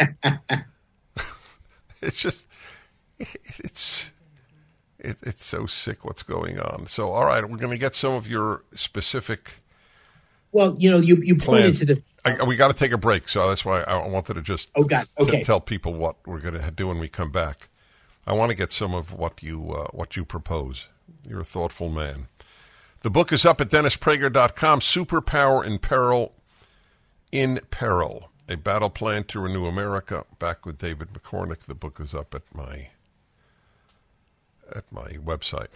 It's just, it's so sick what's going on. So, all right, we're going to get some of your specific. Well, you pointed to the. We got to take a break, so that's why I wanted to just tell people what we're going to do when we come back. I want to get some of what you propose. You're a thoughtful man. The book is up at DennisPrager.com. Superpower in Peril, a battle plan to renew America. Back with David McCormick. The book is up at my website.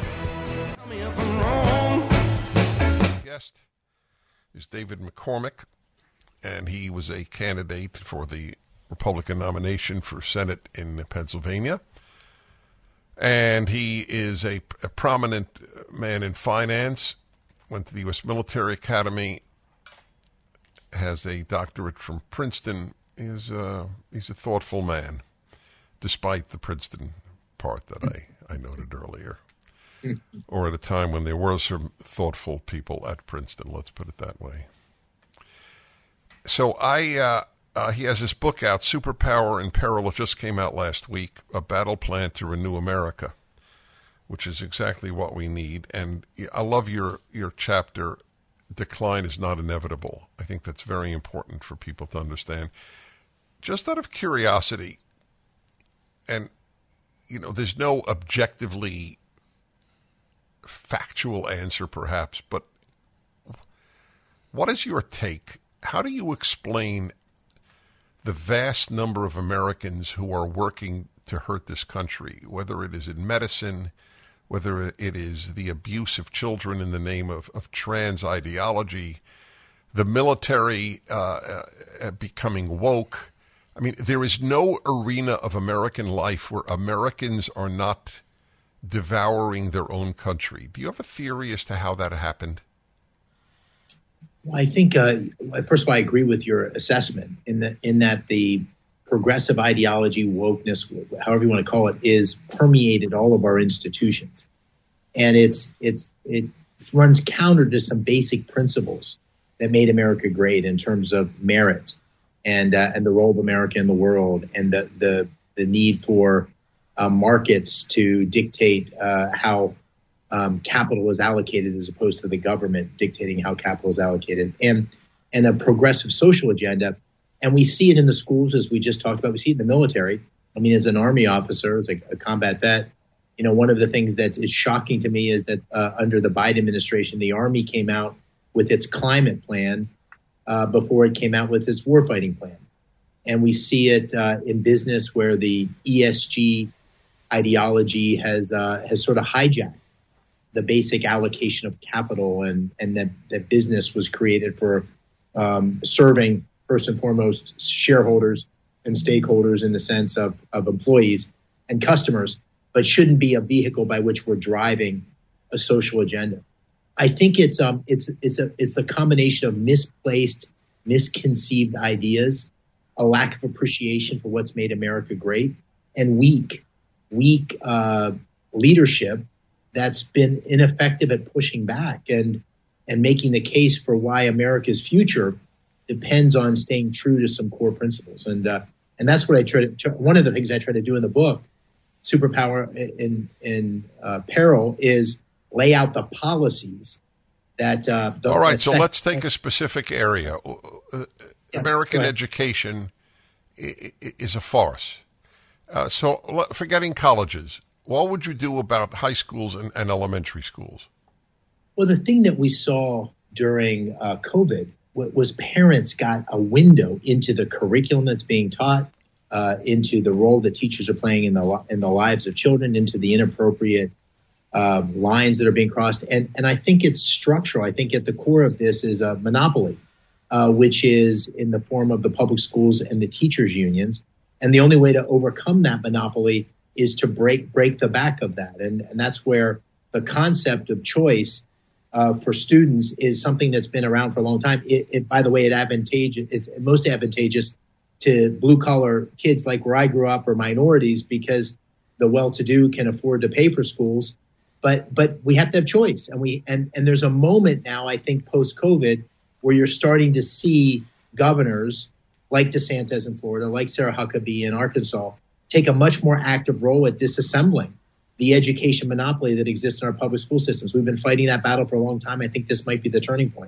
Guest is David McCormick, and he was a candidate for the Republican nomination for Senate in Pennsylvania. And he is a prominent man in finance, went to the U.S. Military Academy, has a doctorate from Princeton. He's a thoughtful man, despite the Princeton part that I noted earlier. Or at a time when there were some thoughtful people at Princeton, let's put it that way. So he has this book out, Superpower in Peril. It just came out last week, A Battle Plan to Renew America, which is exactly what we need. And I love your chapter, Decline is Not Inevitable. I think that's very important for people to understand. Just out of curiosity, and, there's no objectively factual answer perhaps, but what is your take? How do you explain the vast number of Americans who are working to hurt this country, whether it is in medicine, whether it is the abuse of children in the name of trans ideology, the military becoming woke? I mean, there is no arena of American life where Americans are not devouring their own country. Do you have a theory as to how that happened? Well, I think, first of all, I agree with your assessment in that the progressive ideology, wokeness, however you want to call it, is permeated all of our institutions. And it runs counter to some basic principles that made America great in terms of merit and the role of America in the world, and the need for markets to dictate how capital is allocated as opposed to the government dictating how capital is allocated, and a progressive social agenda. And we see it in the schools, as we just talked about. We see it in the military. I mean, as an Army officer, as a combat vet, one of the things that is shocking to me is that under the Biden administration, the Army came out with its climate plan before it came out with its warfighting plan. And we see it in business, where the ESG ideology has sort of hijacked the basic allocation of capital, and that business was created for serving, first and foremost, shareholders and stakeholders in the sense of employees and customers, but shouldn't be a vehicle by which we're driving a social agenda. I think it's a combination of misplaced, misconceived ideas, a lack of appreciation for what's made America great, and weak leadership that's been ineffective at pushing back and making the case for why America's future depends on staying true to some core principles. And that's what I try to. One of the things I try to do in the book, Superpower in Peril, is lay out the policies that. All right, so let's take a specific area. American education is a farce. So forgetting colleges, what would you do about high schools and elementary schools? Well, the thing that we saw during COVID was parents got a window into the curriculum that's being taught, into the role that teachers are playing in the lives of children, into the inappropriate lines that are being crossed. And I think it's structural. I think at the core of this is a monopoly, which is in the form of the public schools and the teachers' unions. And the only way to overcome that monopoly is to break the back of that. And that's where the concept of choice for students is something that's been around for a long time. By the way, it's most advantageous to blue-collar kids like where I grew up, or minorities, because the well-to-do can afford to pay for schools. But we have to have choice, and there's a moment now, I think, post-COVID, where you're starting to see governors like DeSantis in Florida, like Sarah Huckabee in Arkansas, take a much more active role at disassembling the education monopoly that exists in our public school systems. We've been fighting that battle for a long time. I think this might be the turning point.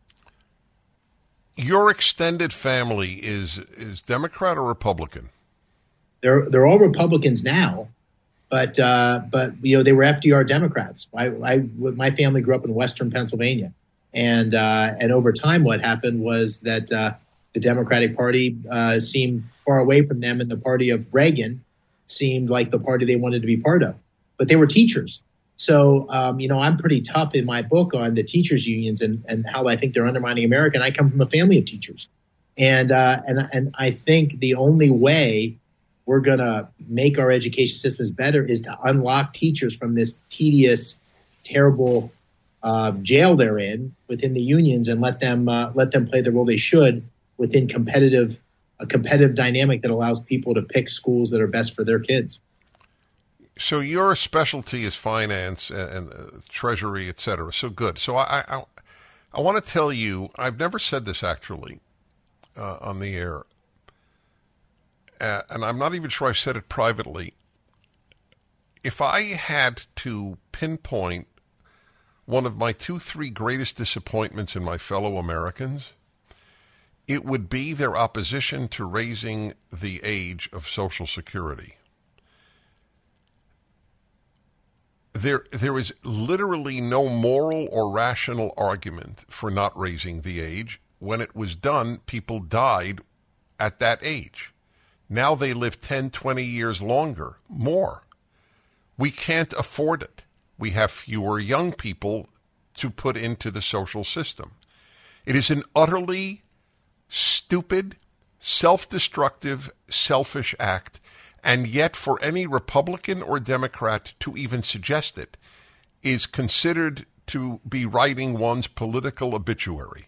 Your extended family is Democrat or Republican? They're all Republicans now, but you know, they were FDR Democrats. My family grew up in Western Pennsylvania, and over time, what happened was that the Democratic Party seemed far away from them, and the party of Reagan seemed like the party they wanted to be part of. But they were teachers. So, you know, I'm pretty tough in my book on the teachers unions and how I think they're undermining America. And I come from a family of teachers. And I think the only way we're going to make our education systems better is to unlock teachers from this tedious, terrible jail they're in within the unions and let them play the role they should within a competitive dynamic that allows people to pick schools that are best for their kids. So your specialty is finance and treasury, et cetera. So good. So I want to tell you, I've never said this actually on the air, and I'm not even sure I've said it privately. If I had to pinpoint one of my 2-3 greatest disappointments in my fellow Americans, it would be their opposition to raising the age of Social Security. There is literally no moral or rational argument for not raising the age. When it was done, people died at that age. Now they live 10, 20 years longer, more. We can't afford it. We have fewer young people to put into the social system. It is an utterly stupid, self-destructive, selfish act. And yet for any Republican or Democrat to even suggest it is considered to be writing one's political obituary.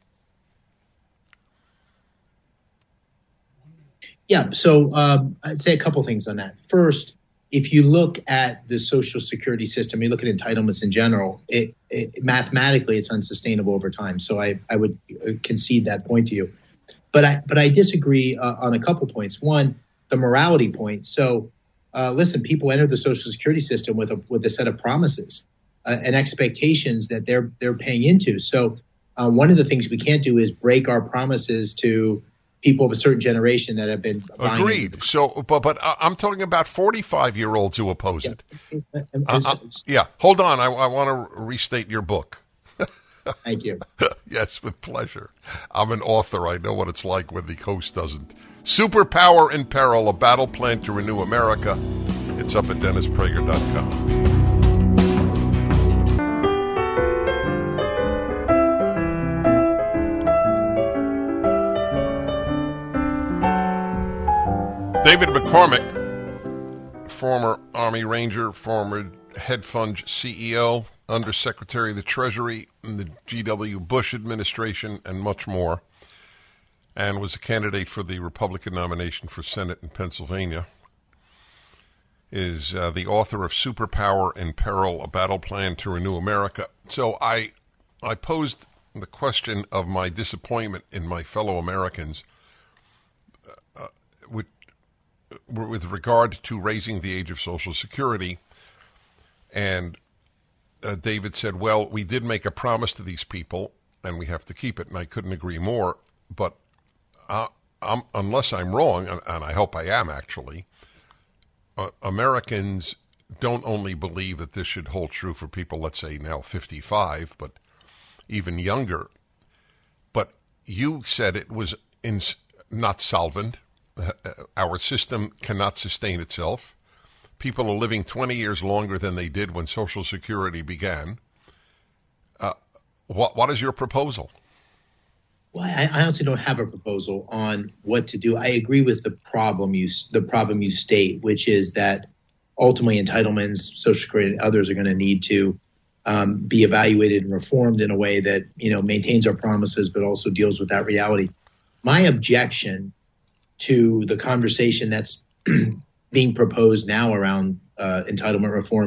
Yeah, so I'd say a couple things on that. First, if you look at the Social Security system, you look at entitlements in general, it mathematically it's unsustainable over time. So I would concede that point to you. But I disagree on a couple points. One, the morality point. So, listen, people enter the Social Security system with a set of promises and expectations that they're paying into. So, one of the things we can't do is break our promises to people of a certain generation that have been buying. Agreed. So, but I'm talking about 45-year-olds who oppose it. Yeah. Hold on. I want to restate your book. Thank you. Yes, with pleasure. I'm an author. I know what it's like when the host doesn't. Superpower in Peril, a battle plan to renew America. It's up at DennisPrager.com. David McCormick, former Army Ranger, former hedge fund CEO, Undersecretary of the Treasury in the G.W. Bush administration, and much more, and was a candidate for the Republican nomination for Senate in Pennsylvania, is the author of Superpower in Peril, a battle plan to renew America. So I posed the question of my disappointment in my fellow Americans with regard to raising the age of Social Security, and David said, well, we did make a promise to these people, and we have to keep it, and I couldn't agree more. But unless I'm wrong, and I hope I am actually, Americans don't only believe that this should hold true for people, let's say now 55, but even younger. But you said it was not solvent. Our system cannot sustain itself. People are living 20 years longer than they did when Social Security began. What is your proposal? Well, I honestly don't have a proposal on what to do. I agree with the problem you state, which is that ultimately entitlements, Social Security, and others are going to need to be evaluated and reformed in a way that maintains our promises, but also deals with that reality. My objection to the conversation that's being proposed now around entitlement reform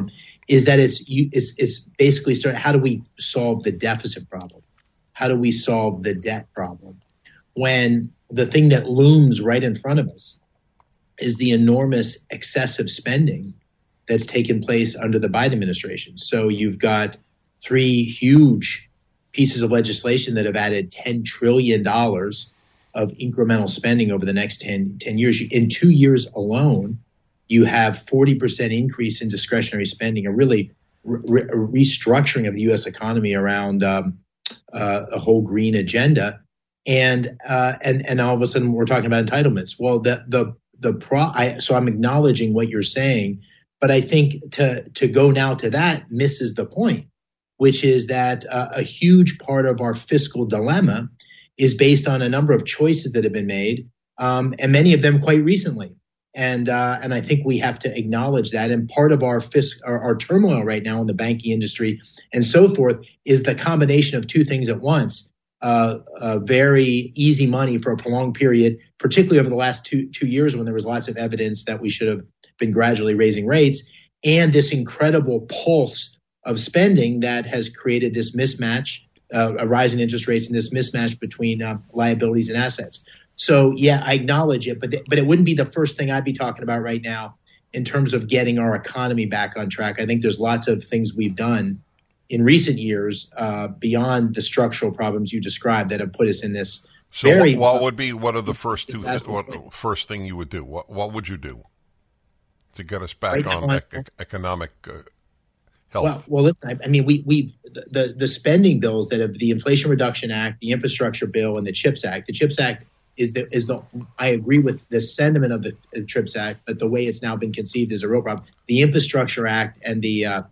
is that it's basically how do we solve the deficit problem? How do we solve the debt problem? When the thing that looms right in front of us is the enormous excessive spending that's taken place under the Biden administration. So you've got 3 huge pieces of legislation that have added $10 trillion of incremental spending over the next 10 years. In 2 years alone, you have 40% increase in discretionary spending, a really restructuring of the U.S. economy around a whole green agenda. And all of a sudden we're talking about entitlements. Well, so I'm acknowledging what you're saying, but I think to go now to that misses the point, which is that a huge part of our fiscal dilemma is based on a number of choices that have been made, and many of them quite recently. And I think we have to acknowledge that. And part of our turmoil right now in the banking industry and so forth is the combination of 2 things at once. Very easy money for a prolonged period, particularly over the last two years when there was lots of evidence that we should have been gradually raising rates, and this incredible pulse of spending that has created this mismatch, a rise in interest rates and this mismatch between liabilities and assets. So, yeah, I acknowledge it, but it wouldn't be the first thing I'd be talking about right now in terms of getting our economy back on track. I think there's lots of things we've done in recent years beyond the structural problems you described that have put us in this. So what are the first first thing you would do? What would you do to get us back on economic health? Well, listen, I mean, we've the spending bills that have the Inflation Reduction Act, the Infrastructure Bill, and the CHIPS Act. The CHIPS Act is the I agree with the sentiment of the CHIPS Act, but the way it's now been conceived is a real problem. The Infrastructure Act and the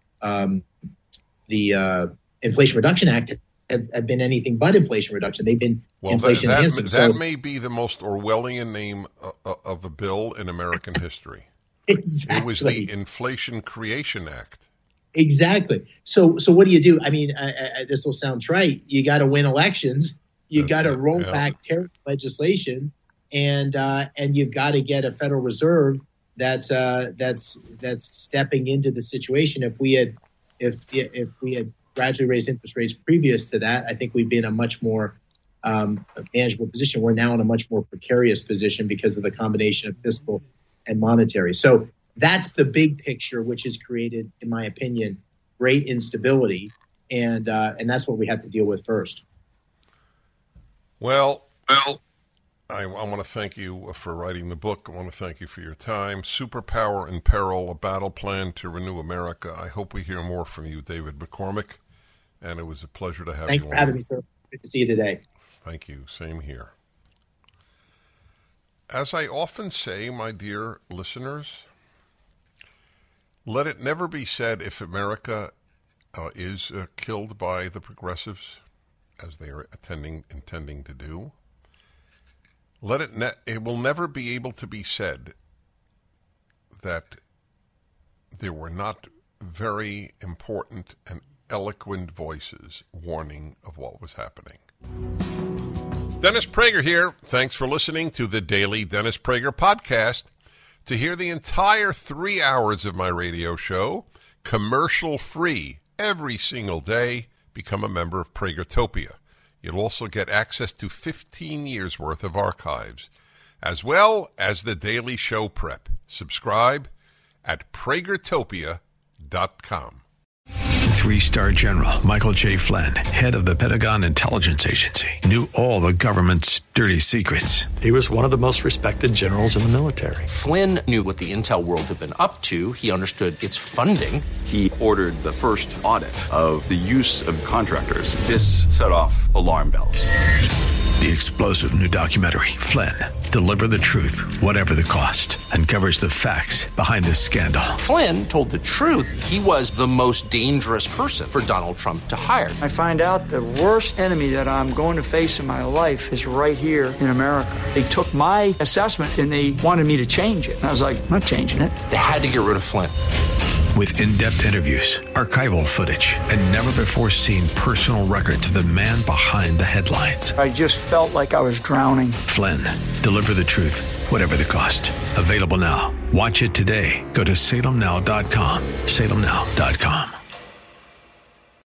Inflation Reduction Act have been anything but inflation reduction. They've been inflation enhancing. That may be the most Orwellian name of a bill in American history. Exactly. It was the Inflation Creation Act. Exactly. So what do you do? I mean, this will sound trite. You got to win elections. You got to roll back tariff legislation, and you've got to get a Federal Reserve that's stepping into the situation. If we had gradually raised interest rates previous to that, I think we'd be in a much more manageable position. We're now in a much more precarious position because of the combination of fiscal and monetary. So that's the big picture, which has created, in my opinion, great instability, and that's what we have to deal with first. Well, I want to thank you for writing the book. I want to thank you for your time. Superpower in Peril, a battle plan to renew America. I hope we hear more from you, David McCormick, and it was a pleasure to have you on. Thanks for having me, sir. Good to see you today. Thank you. Same here. As I often say, my dear listeners, let it never be said if America is killed by the progressives, as they are intending to do. It will never be able to be said that there were not very important and eloquent voices warning of what was happening. Dennis Prager here. Thanks for listening to the Daily Dennis Prager Podcast. To hear the entire 3 hours of my radio show, commercial-free, every single day, become a member of Pragertopia. You'll also get access to 15 years' worth of archives, as well as the daily show prep. Subscribe at Pragertopia.com. 3-star General Michael J. Flynn, head of the Pentagon Intelligence Agency, knew all the government's dirty secrets. He was one of the most respected generals in the military. Flynn knew what the intel world had been up to. He understood its funding. He ordered the first audit of the use of contractors. This set off alarm bells. The explosive new documentary, Flynn, Deliver the Truth, Whatever the Cost, uncovers the facts behind this scandal. Flynn told the truth. He was the most dangerous person for Donald Trump to hire. I find out the worst enemy that I'm going to face in my life is right here in America. They took my assessment and they wanted me to change it. And I was like, I'm not changing it. They had to get rid of Flynn. with in-depth interviews, archival footage, and never-before-seen personal records of the man behind the headlines. I just felt like I was drowning. Flynn, deliver the truth, whatever the cost. Available now. Watch it today. Go to salemnow.com. salemnow.com.